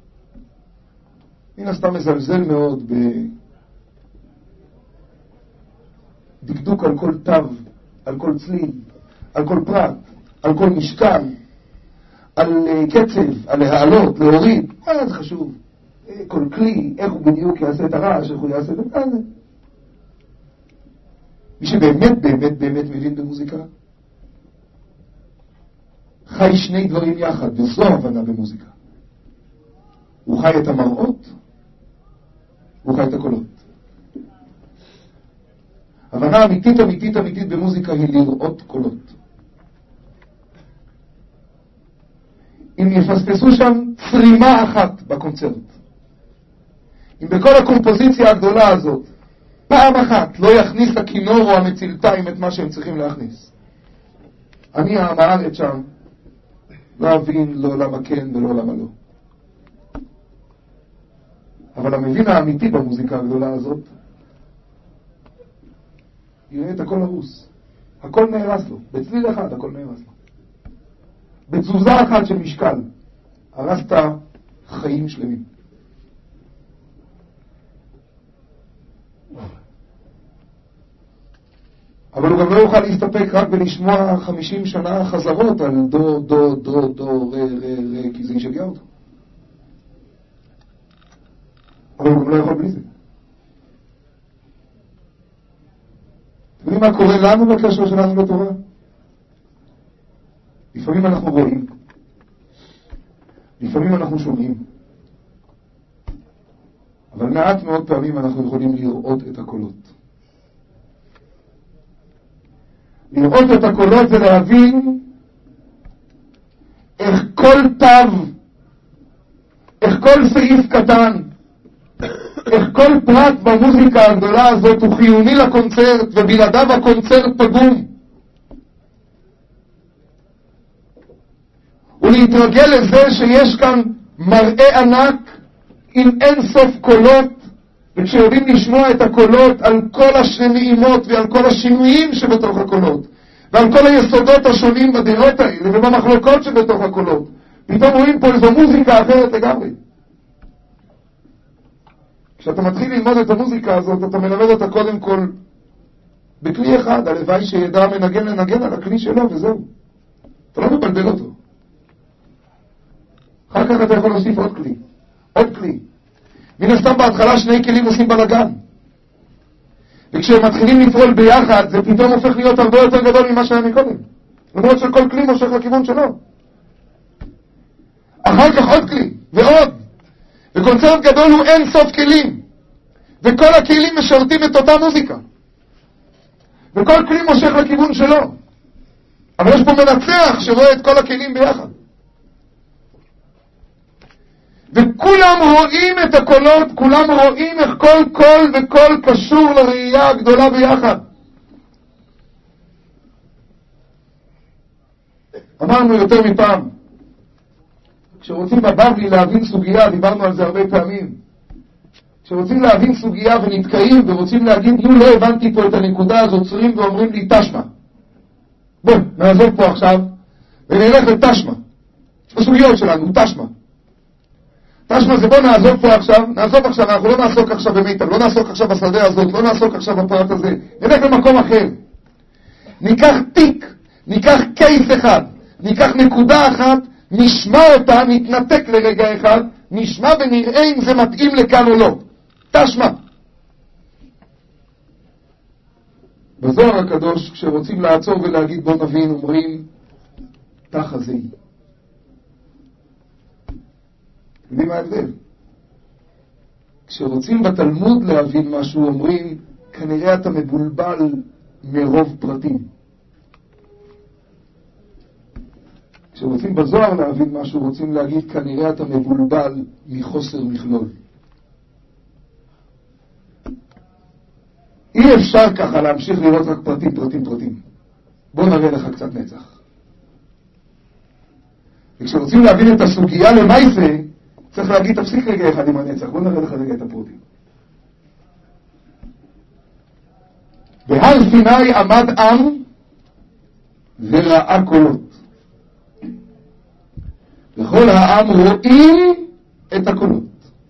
מן הסתם מזלזל מאוד בדקדוק על כל תו, על כל צליל, על כל פרט, על כל משקל, על קצב, על להעלות, להוריד. מה זה חשוב? כל כלי, איך הוא בדיוק יעשה את הרעש, איך הוא יעשה את זה. מי שבאמת באמת באמת מבין במוזיקה חי שני דברים יחד, וזו הבנה במוזיקה. הוא חי את המראות, הוא חי את הקולות. הבנה אמיתית אמיתית אמיתית במוזיקה היא לראות קולות. אם יפספסו שם צרימה אחת בקונצרט, אם בכל הקומפוזיציה הגדולה הזאת פעם אחת לא יכניס הכינור או המצלתיים את מה שהם צריכים להכניס, אני העם הארץ שם לא אבין לא למה כן ולא למה לא. אבל המבין האמיתי במוזיקה הגדולה הזאת יראה את הכל הרוס, הכל נהרס לו, בצליל אחד הכל נהרס לו, בתזוזה אחת של משקל הרסת חיים שלמים. אבל הוא גם לא יוכל להסתפק רק ולשמוע חמישים שנה חזרות על דו, דו, דו, דו, רה, רה, רה, כי זה ישגע אותו. אבל הוא גם לא יכול בלי זה. אתם יודעים מה קורה לנו בקשר שלנו לתורה? לפעמים אנחנו רואים, לפעמים אנחנו שומעים, אבל מעט מאוד פעמים אנחנו יכולים לראות את הקולות. לראות את הקולות זה להבין איך כל תו, איך כל סעיף קטן, איך כל פרט במוזיקה הגדולה הזאת הוא חיוני לקונצרט, ובלעדיו הקונצרט פגום. ולהתרגל לזה שיש כאן מראה ענק עם אין סוף קולות, וכשיודעים לשמוע את הקולות על כל הנעימות ועל כל השינויים שבתוך הקולות, ועל כל היסודות השונים בדירות האלה ובמחלוקות שבתוך הקולות, פתאום רואים פה איזו מוזיקה אחרת לגמרי. כשאתה מתחיל ללמוד את המוזיקה הזאת, אתה מלמד אותה קודם כל בכלי אחד, הלוואי שידע מנגן לנגן על הכלי שלו וזהו. אתה לא מבלבל אותו. אחר כך אתה יכול להוסיף עוד כלי, עוד כלי. מן הסתם בהתחלה שני כלים עושים בלגן, וכשהם מתחילים לפעול ביחד זה פתאום הופך להיות הרבה יותר גדול ממה שהיה מקודם, למרות שכל כלי מושך לכיוון שלו. אחר כך עוד כלי ועוד, וקונצרט גדול הוא אין סוף כלים, וכל הכלים משרתים את אותה מוזיקה, וכל כלי מושך לכיוון שלו, אבל יש פה מנצח שרואה את כל הכלים ביחד, וכולם רואים את הקולות, כולם רואים איך כל קול וכל קשור לראייה הגדולה ביחד. אמרנו יותר מפעם, כשרוצים בבבלי להבין סוגיה, דיברנו על זה הרבה פעמים, כשרוצים להבין סוגיה ונתקעים ורוצים להגיד, נו לא הבנתי פה את הנקודה, אז עוצרים ואומרים לי תשמע. בוא, נעזוב פה עכשיו ונלך לתשמע. הסוגיות שלנו, תשמע. תשמע זה בוא נעזוב פה עכשיו, נעזוב עכשיו, אנחנו לא נעסוק עכשיו במיטב, לא נעסוק עכשיו בשדה הזאת, לא נעסוק עכשיו בפרט הזה, נלך למקום אחר. ניקח תיק, ניקח קייס אחד, ניקח נקודה אחת, נשמע אותה, נתנתק לרגע אחד, נשמע ונראה אם זה מתאים לכאן או לא. תשמע. בזוהר הקדוש, כשרוצים לעצור ולהגיד בוא נבין, אומרים תחזי. יודעים מה ההבדל? כשרוצים בתלמוד להבין משהו, אומרים כנראה אתה מבולבל מרוב פרטים. כשרוצים בזוהר להבין משהו, רוצים להגיד כנראה אתה מבולבל מחוסר מכלול. אי אפשר ככה להמשיך לראות רק פרטים, פרטים, פרטים. בוא נראה לך קצת נצח. וכשרוצים להבין את הסוגיה למעשה, צריך להגיד תפסיק רגע אחד עם הנצח, בוא נראה לך רגע את הפרטים. בהר סיני עמד עם וראה קולות. וכל העם רואים את הקולות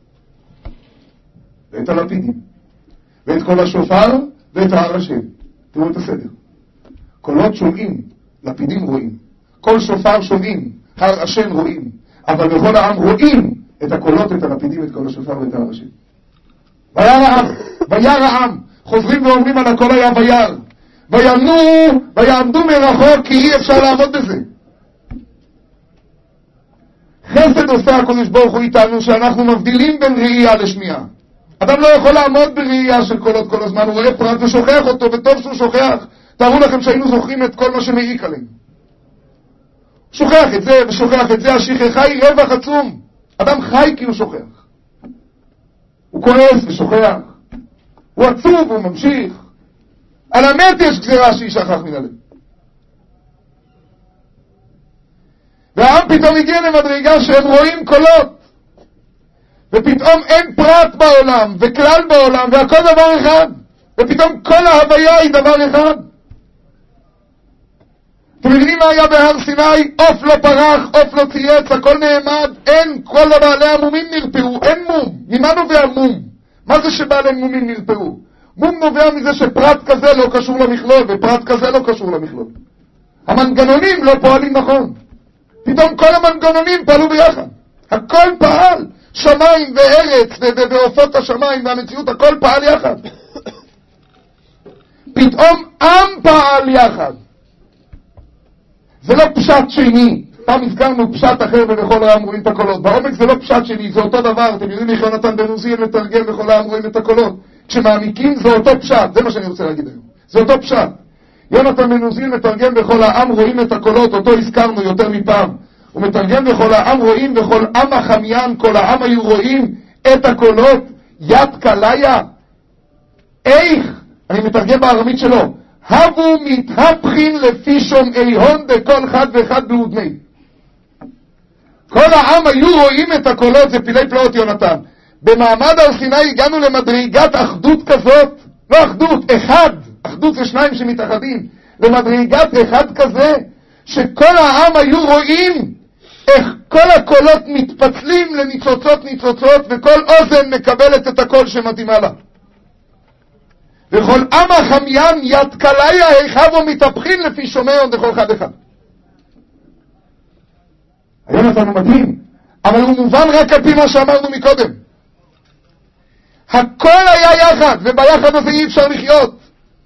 ואת הלפידים ואת כל השופר ואת הר השם. תראו את הסדר. קולות שומעים, לפידים רואים, כל שופר שומעים, הר השם רואים, אבל בכל העם רואים את הקולות, את הלפידים, את כל השופר ואת הר השם. וירא העם, וירא העם, חוזרים ואומרים על הכל היה וירא, ויענו ויעמדו מרחוק, כי אי אפשר לעמוד בזה. חסד עושה הקדוש ברוך הוא איתנו, שאנחנו מבדילים בין ראייה לשמיעה. אדם לא יכול לעמוד בראייה של קולות כל הזמן, הוא רואה פרט ושוכח אותו, וטוב שהוא שוכח. תארו לכם שהיינו זוכרים את כל מה שמעיק עלינו. שוכח את זה ושוכח את זה, השכחה היא רווח עצום. אדם חי כי הוא שוכח. הוא כועס ושוכח. הוא עצוב, הוא ממשיך. על המת יש גזירה שישכח מן הלב. והעם פתאום הגיע למדרגה שהם רואים קולות, ופתאום אין פרט בעולם וכלל בעולם והכל דבר אחד, ופתאום כל ההוויה היא דבר אחד. אתם מבינים מה היה בהר סיני? עוף לא פרח, עוף לא צייץ, הכל נעמד, אין, כל הבעלי המומים נרפאו, אין מום. ממה נובע מום? מה זה שבעלי מומים נרפאו? מום נובע מזה שפרט כזה לא קשור למכלול ופרט כזה לא קשור למכלול. המנגנונים לא פועלים נכון. פתאום כל המנגנונים פעלו ביחד. הכל פעל. שמיים וארץ ועופות השמיים והמציאות, הכל פעל יחד. פתאום עם פעל יחד. זה לא פשט שני. פעם הזכרנו פשט אחר ובכל העם רואים את הקולות. בעומק זה לא פשט שני, זה אותו דבר. אתם יודעים איך יונתן בן עוזיאל מתרגם בכל העם רואים את הקולות. כשמעמיקים זה אותו פשט. זה מה שאני רוצה להגיד היום. זה אותו פשט. יונתן בן עוזיאל מתרגם בכל העם רואים את הקולות, אותו הזכרנו יותר מפעם. הוא מתרגם בכל העם רואים, בכל עם החמיין, כל העם היו רואים את הקולות, יד קליה. איך? אני מתרגם בארמית שלו. הבו מתהפכין לפי שומעי הון בכל חד ואחד בהודמי. כל העם היו רואים את הקולות, זה פילי פלאות יונתן. במעמד הר סיני הגענו למדרגת אחדות כזאת, לא אחדות, אחד. אחדות זה שניים שמתאחדים. למדרגת אחד כזה, שכל העם היו רואים איך כל הקולות מתפצלים לניצוצות ניצוצות, וכל אוזן מקבלת את הקול שמתאימה לה. וכל עם החמיין יד קליה היכבו מתהפכין לפי שומעון בכל אחד אחד. היום נתנו מדהים, אבל הוא מובן רק על פי מה שאמרנו מקודם. הכל היה יחד, וביחד הזה אי אפשר לחיות.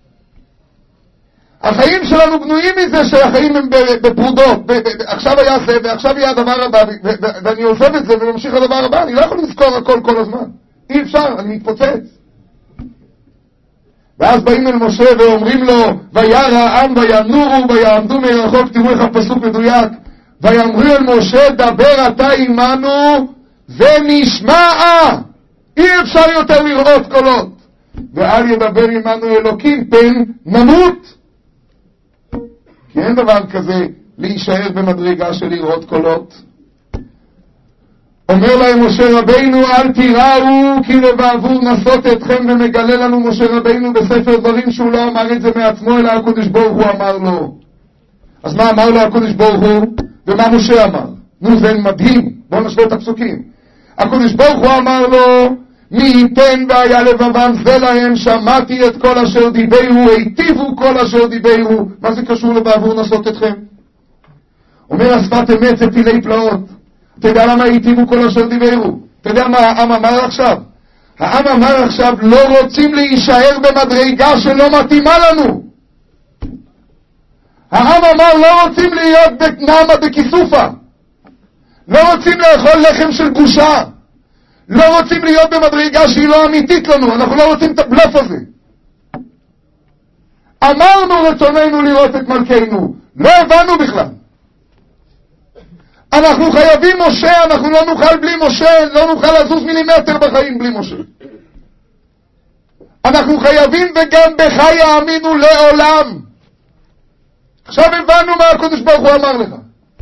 החיים שלנו בנויים מזה שהחיים הם בפרודות, עכשיו היה זה ועכשיו יהיה הדבר הבא, ואני עוזב את זה וממשיך לדבר הבא. אני לא יכול לזכור הכל כל הזמן, אי אפשר, אני מתפוצץ. ואז באים אל משה ואומרים לו, וירא העם וינורו ויעמדו מרחוק. תראו איך הפסוק מדויק. ויאמרו אל משה, דבר אתה עמנו ונשמע. אי אפשר יותר לראות קולות. ואל ידבר עמנו אלוקים פן נמות. כי אין דבר כזה להישאר במדרגה של לראות קולות. אומר להם משה רבינו, אל תיראו כי לבעבור נסות אתכם, ומגלה לנו משה רבינו בספר דברים שהוא לא אמר את זה מעצמו, אלא הקדוש ברוך הוא אמר לו. אז מה אמר לו הקדוש ברוך הוא? ומה משה אמר? נו, זה מדהים, בואו נשווה את הפסוקים. הקדוש ברוך הוא אמר לו, מי ייתן והיה לבבם זה להם, שמעתי את כל אשר דיברו, היטיבו כל אשר דיברו. מה זה קשור לבעבור נסות אתכם? אומר השפת אמת זה פילי פלאות. אתה יודע למה היטיבו כל אשר דיברו? אתה יודע מה העם אמר עכשיו? העם אמר עכשיו, לא רוצים להישאר במדרגה שלא מתאימה לנו. העם אמר, לא רוצים להיות בנעמה בכיסופה, לא רוצים לאכול לחם של בושה, לא רוצים להיות במדרגה שהיא לא אמיתית לנו, אנחנו לא רוצים את הבלוף הזה. אמרנו רצוננו לראות את מלכנו, לא הבנו בכלל. אנחנו חייבים משה, אנחנו לא נוכל בלי משה, לא נוכל לזוז מילימטר בחיים בלי משה. אנחנו חייבים וגם בך יאמינו לעולם. עכשיו הבנו מה הקדוש ברוך הוא אמר לך.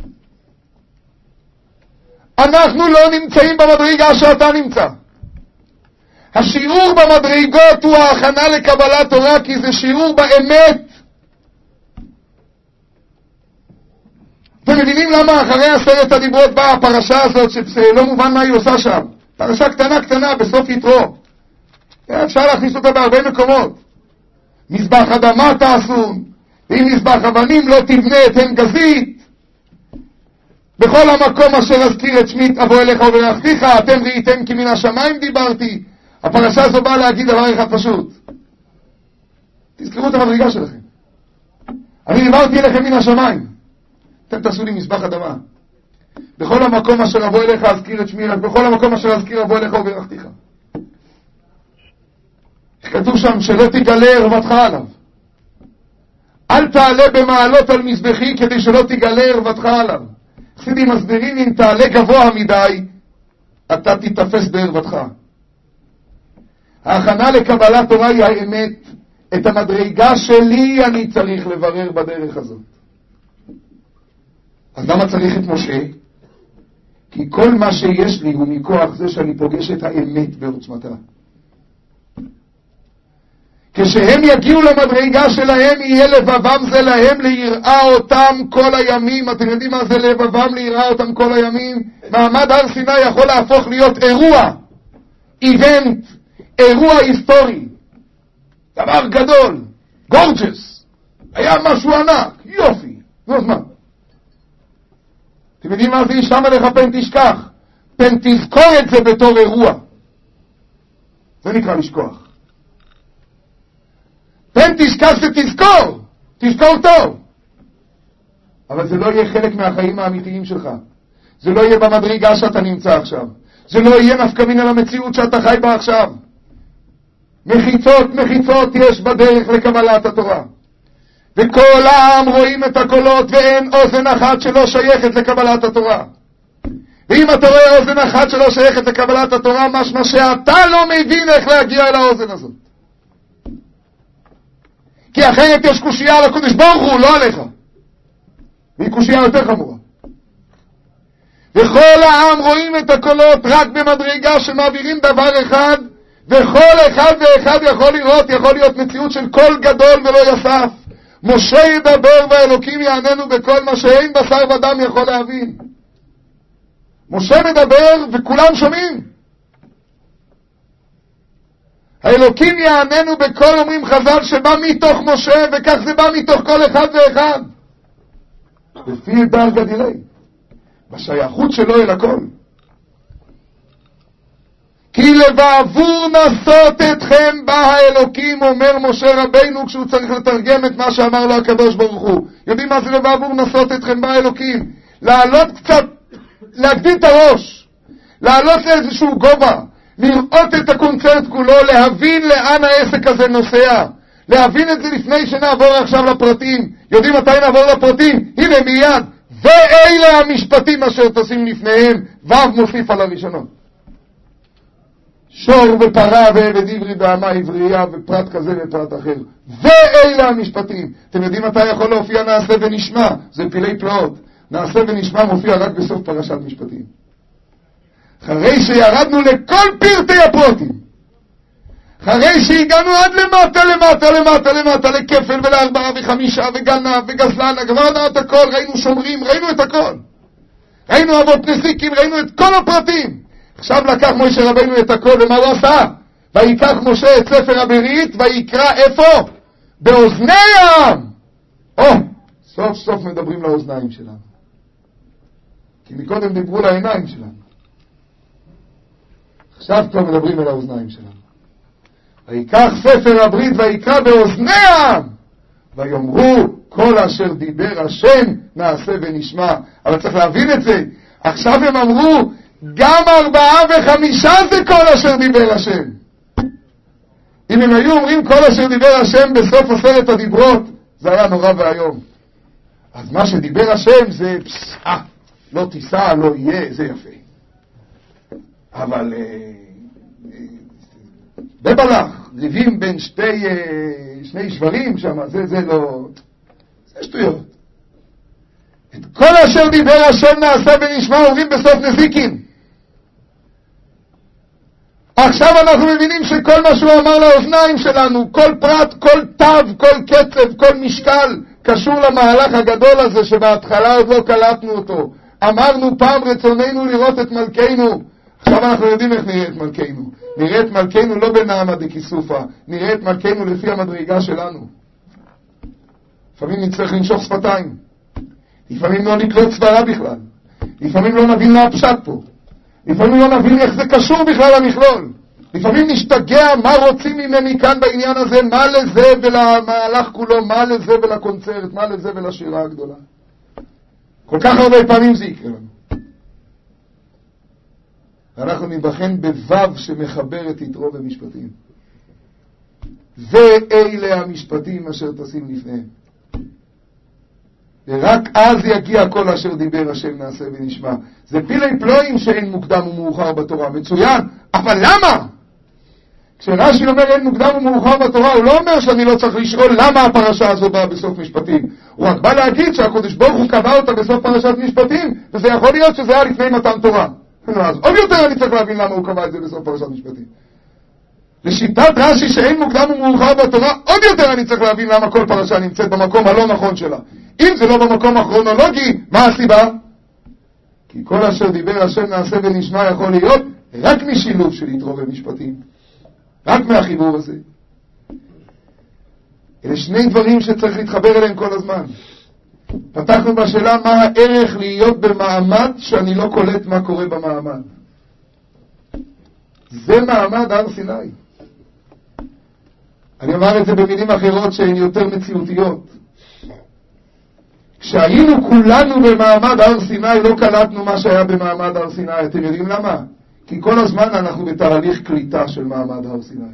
אנחנו לא נמצאים במדרגה שאתה נמצא. השיעור במדרגות הוא ההכנה לקבלת תורה, כי זה שיעור באמת. אתם מבינים למה אחרי עשרת הדיברות באה הפרשה הזאת שלא מובן מה היא עושה שם? פרשה קטנה קטנה בסוף יתרו. אפשר להכניס אותה בהרבה מקומות. מזבח אדמה תעשון, ואם מזבח אבנים לא תבנה את הן גזית. בכל המקום אשר אזכיר את שמי אבוא אליך וברכתיך, אתם ראיתם כי מן השמיים דיברתי. הפרשה הזו באה להגיד דבר אחד פשוט. תזכרו את המדרגה שלכם. אני דיברתי אליכם מן השמיים. אתם תעשו לי מזבח אדמה. בכל המקום אשר אבוא אליך אזכיר את שמי, בכל המקום אשר אזכיר אבוא אליך וברכתיך. כתוב שם שלא תגלה ערוותך עליו. אל תעלה במעלות על מזבחי כדי שלא תגלה ערוותך עליו. חסידים מסבירים, אם תעלה גבוה מדי, אתה תתפס בערוותך. ההכנה לקבלת תורה היא האמת. את המדרגה שלי אני צריך לברר בדרך הזאת. אז למה צריך את משה? כי כל מה שיש לי הוא מכוח זה שאני פוגש את האמת בעוצמתה. כשהם יגיעו למדרגה שלהם, יהיה לבבם זה להם ליראה אותם כל הימים. אתם יודעים מה זה לבבם ליראה אותם כל הימים? מעמד הר סיני יכול להפוך להיות אירוע, איבנט, אירוע היסטורי, דבר גדול, גורג'ס, היה משהו ענק, יופי. נו, אז מה? אתם יודעים מה זה ישם עליך פן תשכח? פן תזכור את זה בתור אירוע. זה נקרא לשכוח. פן תשכח זה תזכור, תזכור טוב. אבל זה לא יהיה חלק מהחיים האמיתיים שלך. זה לא יהיה במדרגה שאתה נמצא עכשיו. זה לא יהיה נפקא מינה למציאות שאתה חי בה עכשיו. מחיצות, מחיצות יש בדרך לקבלת התורה. וכל העם רואים את הקולות, ואין אוזן אחת שלא שייכת לקבלת התורה. ואם אתה רואה אוזן אחת שלא שייכת לקבלת התורה, משמע שאתה לא מבין איך להגיע אל האוזן הזאת. כי אחרת יש קושייה על הקדוש ברוך הוא, לא עליך. והיא קושייה יותר חמורה. וכל העם רואים את הקולות רק במדרגה שמעבירים דבר אחד, וכל אחד ואחד יכול לראות, יכול להיות מציאות של קול גדול ולא יסף. משה ידבר והאלוקים יעננו בכל מה שאין בשר ודם יכול להבין. משה מדבר וכולם שומעים. האלוקים יעננו בכל, אומרים חז"ל, שבא מתוך משה, וכך זה בא מתוך כל אחד ואחד. לפי דרגה דילי, בשייכות שלו אל הכל. כי לבעבור נסות אתכם בא האלוקים, אומר משה רבינו כשהוא צריך לתרגם את מה שאמר לו הקדוש ברוך הוא. יודעים מה זה לבעבור נסות אתכם בא האלוקים? לעלות קצת, להגדיל את הראש, לעלות לאיזשהו גובה, לראות את הקונצרט כולו, להבין לאן העסק הזה נוסע, להבין את זה לפני שנעבור עכשיו לפרטים. יודעים מתי נעבור לפרטים? הנה מיד. ואלה המשפטים אשר תשים לפניהם, ו' מוסיף על הראשונות. שור ופרה ועבד עברי בעמה עברייה ופרט כזה ופרט אחר. ואלה המשפטים. אתם יודעים מתי יכול להופיע נעשה ונשמע? זה פילי פלאות. נעשה ונשמע מופיע רק בסוף פרשת משפטים. אחרי שירדנו לכל פרטי הפרוטים, אחרי שהגענו עד למטה, למטה, למטה, למטה, לכפל ולארבעה וחמישה וגנב וגזלן, עברנו את הכל, ראינו שומרים, ראינו את הכל. ראינו אבות נזיקים, ראינו את כל הפרטים. עכשיו לקח משה רבינו את הכל, ומה הוא עשה? ויקח משה את ספר הברית, ויקרא איפה? באוזני העם. או, סוף סוף מדברים לאוזניים שלנו. כי מקודם דיברו לעיניים שלנו. עכשיו כבר מדברים על האוזניים שלנו. ויקח ספר הברית ויקרא באוזני העם, ויאמרו כל אשר דיבר השם נעשה ונשמע. אבל צריך להבין את זה. עכשיו הם אמרו גם ארבעה וחמישה זה כל אשר דיבר השם. אם הם היו אומרים כל אשר דיבר השם בסוף עשרת הדיברות, זה היה נורא והיום. אז מה שדיבר השם זה פסעה, לא תיסע, לא יהיה, זה יפה. אבל בבלח, ריבים בין שתי, שני שברים שם, זה, זה לא, זה שטויות. את כל אשר דיבר השם נעשה ונשמע אומרים בסוף נזיקים. עכשיו אנחנו מבינים שכל מה שהוא אמר לאוזניים שלנו, כל פרט, כל תו, כל קצב, כל משקל, קשור למהלך הגדול הזה שבהתחלה עוד לא קלטנו אותו. אמרנו פעם רצוננו לראות את מלכנו. עכשיו אנחנו יודעים איך נראה את מלכנו. נראה את מלכנו לא בנעמה דקיסופה, נראה את מלכנו לפי המדרגה שלנו. לפעמים נצטרך לנשוך שפתיים, לפעמים לא נקלוט סברה בכלל, לפעמים לא נבין מה הפשט פה, לפעמים לא נבין איך זה קשור בכלל למכלול, לפעמים נשתגע מה רוצים ממני כאן בעניין הזה, מה לזה ולמהלך כולו, מה לזה ולקונצרט, מה לזה ולשירה הגדולה. כל כך הרבה פעמים זה יקרה לנו. ואנחנו נבחן בוו שמחבר את יתרו במשפטים. ואלה המשפטים אשר תשים לפניהם. ורק אז יגיע כל אשר דיבר השם נעשה ונשמע. זה פילי פלואים שאין מוקדם ומאוחר בתורה. מצוין. אבל למה? כשרש"י אומר אין מוקדם ומאוחר בתורה, הוא לא אומר שאני לא צריך לשאול למה הפרשה הזו באה בסוף משפטים. הוא רק בא להגיד שהקדוש ברוך הוא קבע אותה בסוף פרשת משפטים, וזה יכול להיות שזה היה לפני מתן תורה. אז עוד יותר אני צריך להבין למה הוא קבע את זה בסוף פרשת משפטים. לשיטת רש"י שאין מוקדם ומאוחר בתורה, עוד יותר אני צריך להבין למה כל פרשה נמצאת במקום הלא נכון שלה. אם זה לא במקום הכרונולוגי, מה הסיבה? כי כל אשר דיבר השם נעשה ונשמע יכול להיות רק משילוב של יתרו במשפטים. רק מהחיבור הזה. אלה שני דברים שצריך להתחבר אליהם כל הזמן. פתחנו בשאלה מה הערך להיות במעמד שאני לא קולט מה קורה במעמד. זה מעמד הר סיני. אני אומר את זה במילים אחרות שהן יותר מציאותיות. כשהיינו כולנו במעמד הר סיני לא קלטנו מה שהיה במעמד הר סיני. אתם יודעים למה? כי כל הזמן אנחנו בתהליך קליטה של מעמד הר סיני.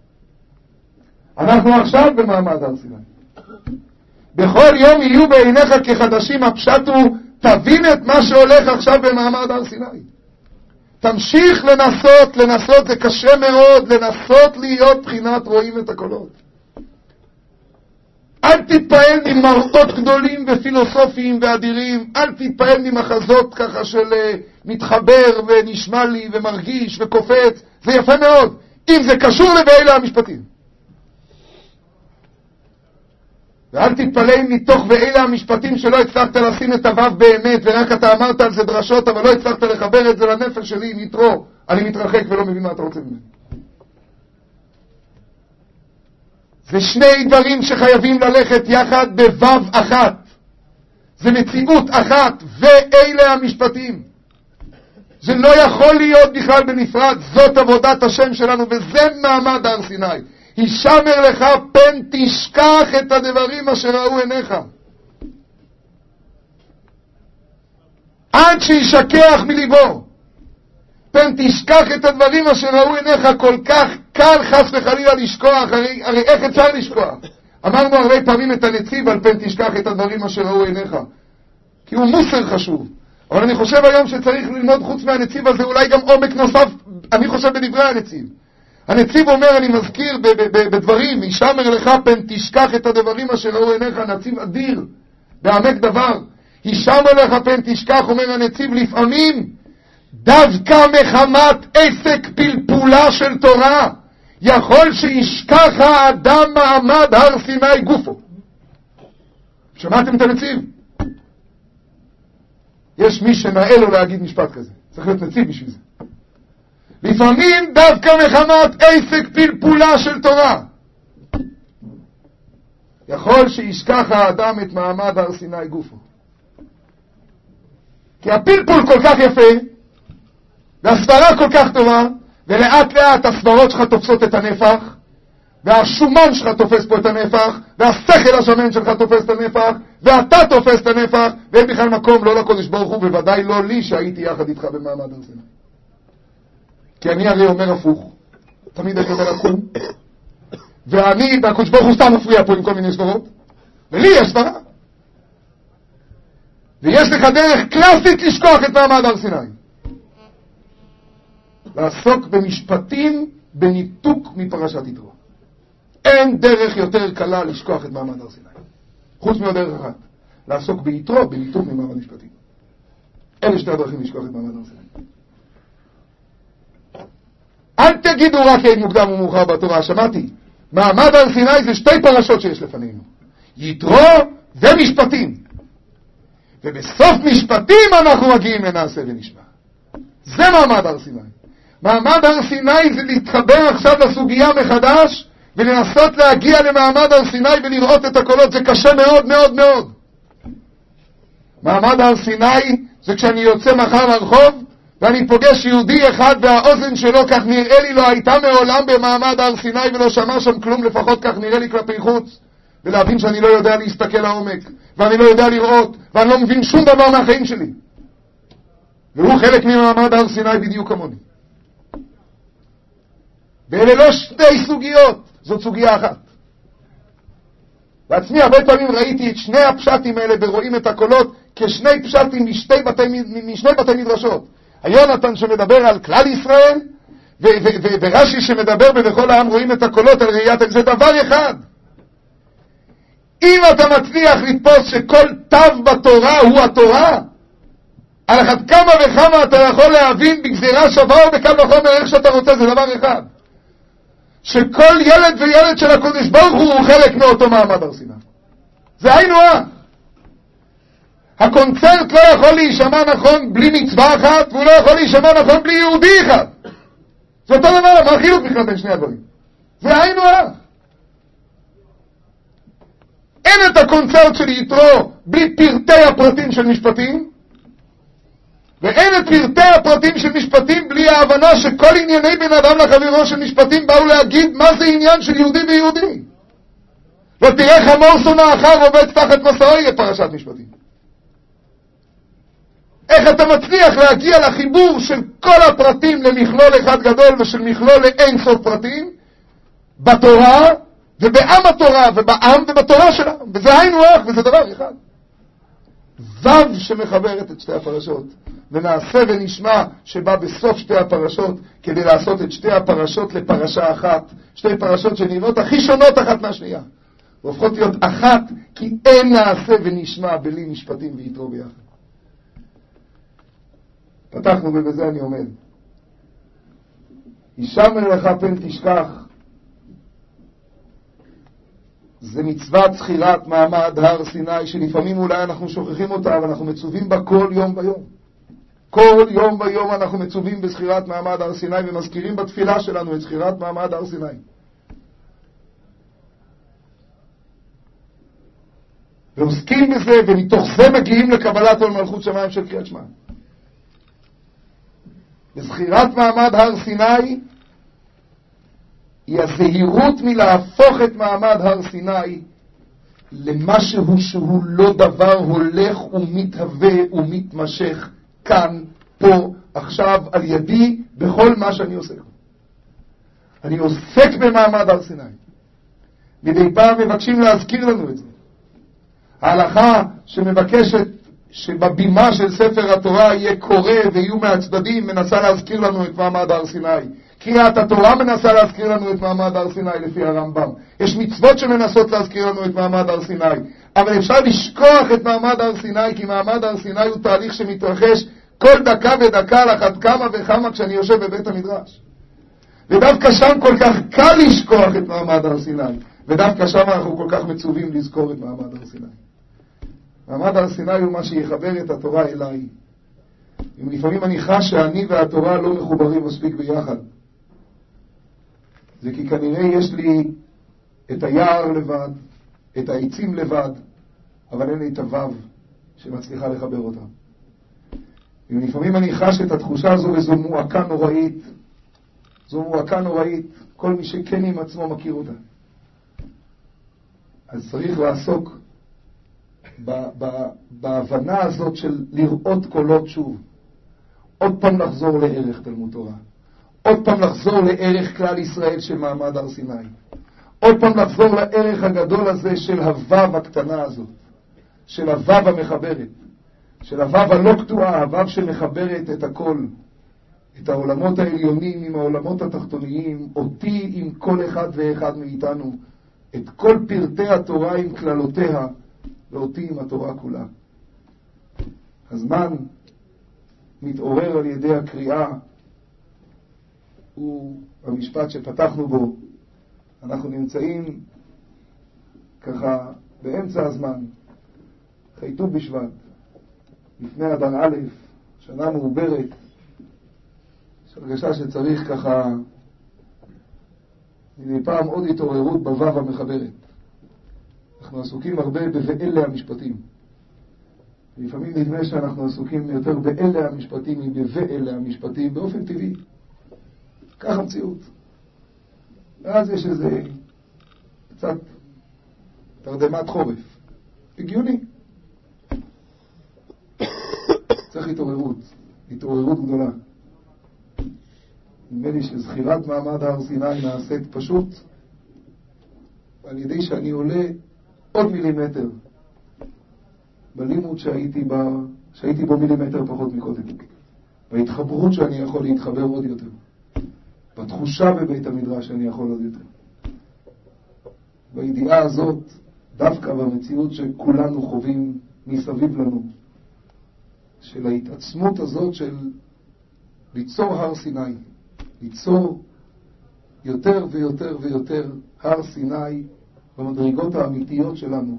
אנחנו עכשיו במעמד הר סיני. בכל יום יהיו בעיניך כחדשים. הפשט הוא תבין את מה שהולך עכשיו במעמד הר סיני. תמשיך לנסות, לנסות זה קשה מאוד, לנסות להיות בחינת רואים את הקולות. אל תתפעל ממראות גדולים ופילוסופיים ואדירים, אל תתפעל ממחזות ככה של מתחבר ונשמע לי ומרגיש וקופץ, זה יפה מאוד, אם זה קשור לבעילה המשפטים. ואל תתפלא מתוך ואלה המשפטים שלא הצלחת לשים את הוו באמת, ורק אתה אמרת על זה דרשות, אבל לא הצלחת לחבר את זה לנפש שלי עם יתרו. אני מתרחק ולא מבין מה אתה רוצה ממני. זה שני דברים שחייבים ללכת יחד בוו אחת. זה מציאות אחת, ואלה המשפטים. זה לא יכול להיות בכלל בנפרד, זאת עבודת השם שלנו, וזה מעמד הר סיני. הישמר לך פן תשכח את הדברים אשר ראו עיניך. עד שישכח מליבו. פן תשכח את הדברים אשר ראו עיניך. כל כך קל חס וחלילה לשכוח. הרי, הרי איך אפשר לשכוח? אמרנו הרבה פעמים את הנציב על פן תשכח את הדברים אשר ראו עיניך. כי הוא מוסר חשוב. אבל אני חושב היום שצריך ללמוד חוץ מהנציב הזה אולי גם עומק נוסף. אני חושב בדברי הנציב. הנציב אומר, אני מזכיר בדברים, הישמר לך פן תשכח את הדברים אשר ראו עיניך. נציב אדיר, בעמק דבר. הישמר לך פן תשכח, אומר הנציב, לפעמים דווקא מחמת עסק פלפולה של תורה, יכול שישכח האדם מעמד הר סיני גופו. שמעתם את הנציב? יש מי שנאה לו להגיד משפט כזה. צריך להיות נציב בשביל זה. לפעמים דווקא מחמת עסק פלפולה של תורה, יכול שישכח האדם את מעמד הר סיני גופו. כי הפלפול כל כך יפה, והסברה כל כך טובה, ולאט לאט הסברות שלך תופסות את הנפח, והשומן שלך תופס פה את הנפח, והשכל השמן שלך תופס את הנפח, ואתה תופס את הנפח, ואין בכלל מקום לא לקודש ברוך הוא, בוודאי לא לי שהייתי יחד איתך במעמד הר סיני. כי אני הרי אומר הפוך, תמיד אני אומר לקום, ואני, והקודש ברוך הוא סתם מפריע פה עם כל מיני סברות, ולי יש סברה. ויש לך דרך קלאסית לשכוח את מעמד הר סיני. לעסוק במשפטים בניתוק מפרשת יתרו. אין דרך יותר קלה לשכוח את מעמד הר סיני. חוץ מעוד דרך אחת. לעסוק ביתרו בניתוק ממעמד משפטים. אלה שתי הדרכים לשכוח את מעמד הר סיני. אל תגידו רק אין מוקדם ומאוחר בתורה, שמעתי. מעמד הר סיני זה שתי פרשות שיש לפנינו. יתרו ומשפטים. ובסוף משפטים אנחנו מגיעים לנעשה ונשמע. זה מעמד הר סיני. מעמד הר סיני זה להתחבר עכשיו לסוגיה מחדש, ולנסות להגיע למעמד הר סיני ולראות את הקולות. זה קשה מאוד מאוד מאוד. מעמד הר סיני זה כשאני יוצא מחר לרחוב, ואני פוגש יהודי אחד והאוזן שלו, כך נראה לי, לא הייתה מעולם במעמד הר סיני ולא שמע שם כלום, לפחות כך נראה לי כלפי חוץ, ולהבין שאני לא יודע להסתכל לעומק, ואני לא יודע לראות, ואני לא מבין שום דבר מהחיים שלי. והוא חלק ממעמד הר סיני בדיוק כמוני. ואלה לא שתי סוגיות, זאת סוגיה אחת. בעצמי הרבה פעמים ראיתי את שני הפשטים האלה ורואים את הקולות כשני פשטים משתי בתי, משני בתי מדרשות. היונתן שמדבר על כלל ישראל, ורש"י שמדבר בכל העם רואים את הקולות על ראיית, זה דבר אחד. אם אתה מצליח לתפוס שכל תו בתורה הוא התורה, על אחת כמה וכמה אתה יכול להבין בגזירה שווה או בקל וחומר איך שאתה רוצה, זה דבר אחד. שכל ילד וילד של הקודש ברוך הוא הוא חלק מאותו מעמד הר סיני. זה היינו הך. הקונצרט לא יכול להישמע נכון בלי מצווה אחת, והוא לא יכול להישמע נכון בלי יהודי אחד. זה אותו דבר, מה החילוק בכלל בין שני הדברים? זה היינו הך. אין את הקונצרט של יתרו בלי פרטי הפרטים של משפטים, ואין את פרטי הפרטים של משפטים בלי ההבנה שכל ענייני בן אדם לחברו של משפטים באו להגיד מה זה עניין של יהודי ויהודי. ותראה חמור שונא אחר עובד תחת מסעו, יהיה פרשת משפטים. איך אתה מצליח להגיע לחיבור של כל הפרטים למכלול אחד גדול ושל מכלול לאין סוף פרטים בתורה ובעם התורה ובעם ובתורה שלה, וזה היינו הך, וזה דבר אחד. וו שמחברת את שתי הפרשות, ונעשה ונשמע שבא בסוף שתי הפרשות כדי לעשות את שתי הפרשות לפרשה אחת, שתי פרשות שנראות הכי שונות אחת מהשנייה, והופכות להיות אחת, כי אין נעשה ונשמע בלי משפטים ויתרו ביחד. פתחנו ובזה אני עומד. הישמר לך פן תשכח, זה מצוות זכירת מעמד הר סיני, שלפעמים אולי אנחנו שוכחים אותה, אבל אנחנו מצווים בה כל יום ביום. כל יום ביום אנחנו מצווים בזכירת מעמד הר סיני, ומזכירים בתפילה שלנו את זכירת מעמד הר סיני. ועוסקים בזה, ומתוך זה מגיעים לקבלת כל מלכות שמיים של קריאת שמע. בזכירת מעמד הר סיני היא הזהירות מלהפוך את מעמד הר סיני למשהו שהוא לא דבר הולך ומתהווה ומתמשך כאן, פה, עכשיו, על ידי, בכל מה שאני עושה. אני עוסק במעמד הר סיני. מדי פעם מבקשים להזכיר לנו את זה. ההלכה שמבקשת שבבימה של ספר התורה יהיה קורא ויהיו מהצדדים מנסה להזכיר לנו את מעמד הר סיני. קריאת התורה מנסה להזכיר לנו את מעמד הר סיני לפי הרמב"ם. יש מצוות שמנסות להזכיר לנו את מעמד הר סיני. אבל אפשר לשכוח את מעמד הר סיני, כי מעמד הר סיני הוא תהליך שמתרחש כל דקה ודקה לחת כמה וכמה כשאני יושב בבית המדרש. ודווקא שם כל כך קל לשכוח את מעמד הר סיני, ודווקא שם אנחנו כל כך מצווים לזכור את מעמד הר סיני. מעמד הר סיני הוא מה שיחבר את התורה אליי. אם לפעמים אני חש שאני והתורה לא מחוברים מספיק ביחד, זה כי כנראה יש לי את היער לבד, את העצים לבד, אבל אין לי את הוו שמצליחה לחבר אותם. אם לפעמים אני חש את התחושה הזו, וזו מועקה נוראית, זו מועקה נוראית, כל מי שכן עם עצמו מכיר אותה. אז צריך לעסוק ב- ב- בהבנה הזאת של לראות קולות שוב. עוד פעם לחזור לערך תלמוד תורה. עוד פעם לחזור לערך כלל ישראל של מעמד הר סיני. עוד פעם לחזור לערך הגדול הזה של הוו הקטנה הזאת. של הוו המחברת. של הוו הלא קטועה, הוו שמחברת את הכל. את העולמות העליונים עם העולמות התחתוניים, אותי עם כל אחד ואחד מאיתנו, את כל פרטי התורה עם כללותיה, ואותי עם התורה כולה. הזמן מתעורר על ידי הקריאה, הוא המשפט שפתחנו בו. אנחנו נמצאים ככה באמצע הזמן, אחרי ט"ו בשבט, לפני אדר א', שנה מעוברת, יש הרגשה שצריך ככה מדי פעם עוד התעוררות בוו המחברת. אנחנו עסוקים הרבה ב"ואלה המשפטים". לפעמים נדמה שאנחנו עסוקים יותר באלה המשפטים מב"ואלה המשפטים באופן טבעי. כך המציאות. ואז יש איזה קצת תרדמת חורף. הגיוני. צריך התעוררות. התעוררות גדולה. נדמה לי שזכירת מעמד הר סיני נעשית פשוט על ידי שאני עולה עוד מילימטר בלימוד שהייתי, ב... שהייתי בו מילימטר פחות מקודם. בהתחברות שאני יכול להתחבר עוד יותר. בתחושה בבית המדרש שאני יכול עוד יותר. בידיעה הזאת, דווקא במציאות שכולנו חווים מסביב לנו, של ההתעצמות הזאת של ליצור הר סיני, ליצור יותר ויותר ויותר הר סיני במדרגות האמיתיות שלנו.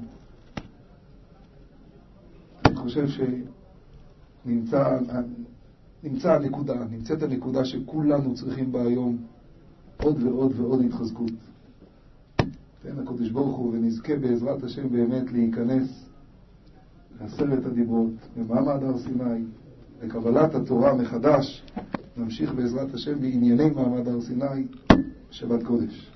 אני חושב שנמצא נמצא הנקודה, נמצאת הנקודה שכולנו צריכים בה היום עוד ועוד ועוד התחזקות. תן הקדוש ברוך הוא ונזכה בעזרת השם באמת להיכנס לעשרת הדיברות, במעמד הר סיני, לקבלת התורה מחדש. נמשיך בעזרת השם בענייני מעמד הר סיני. שבת קודש.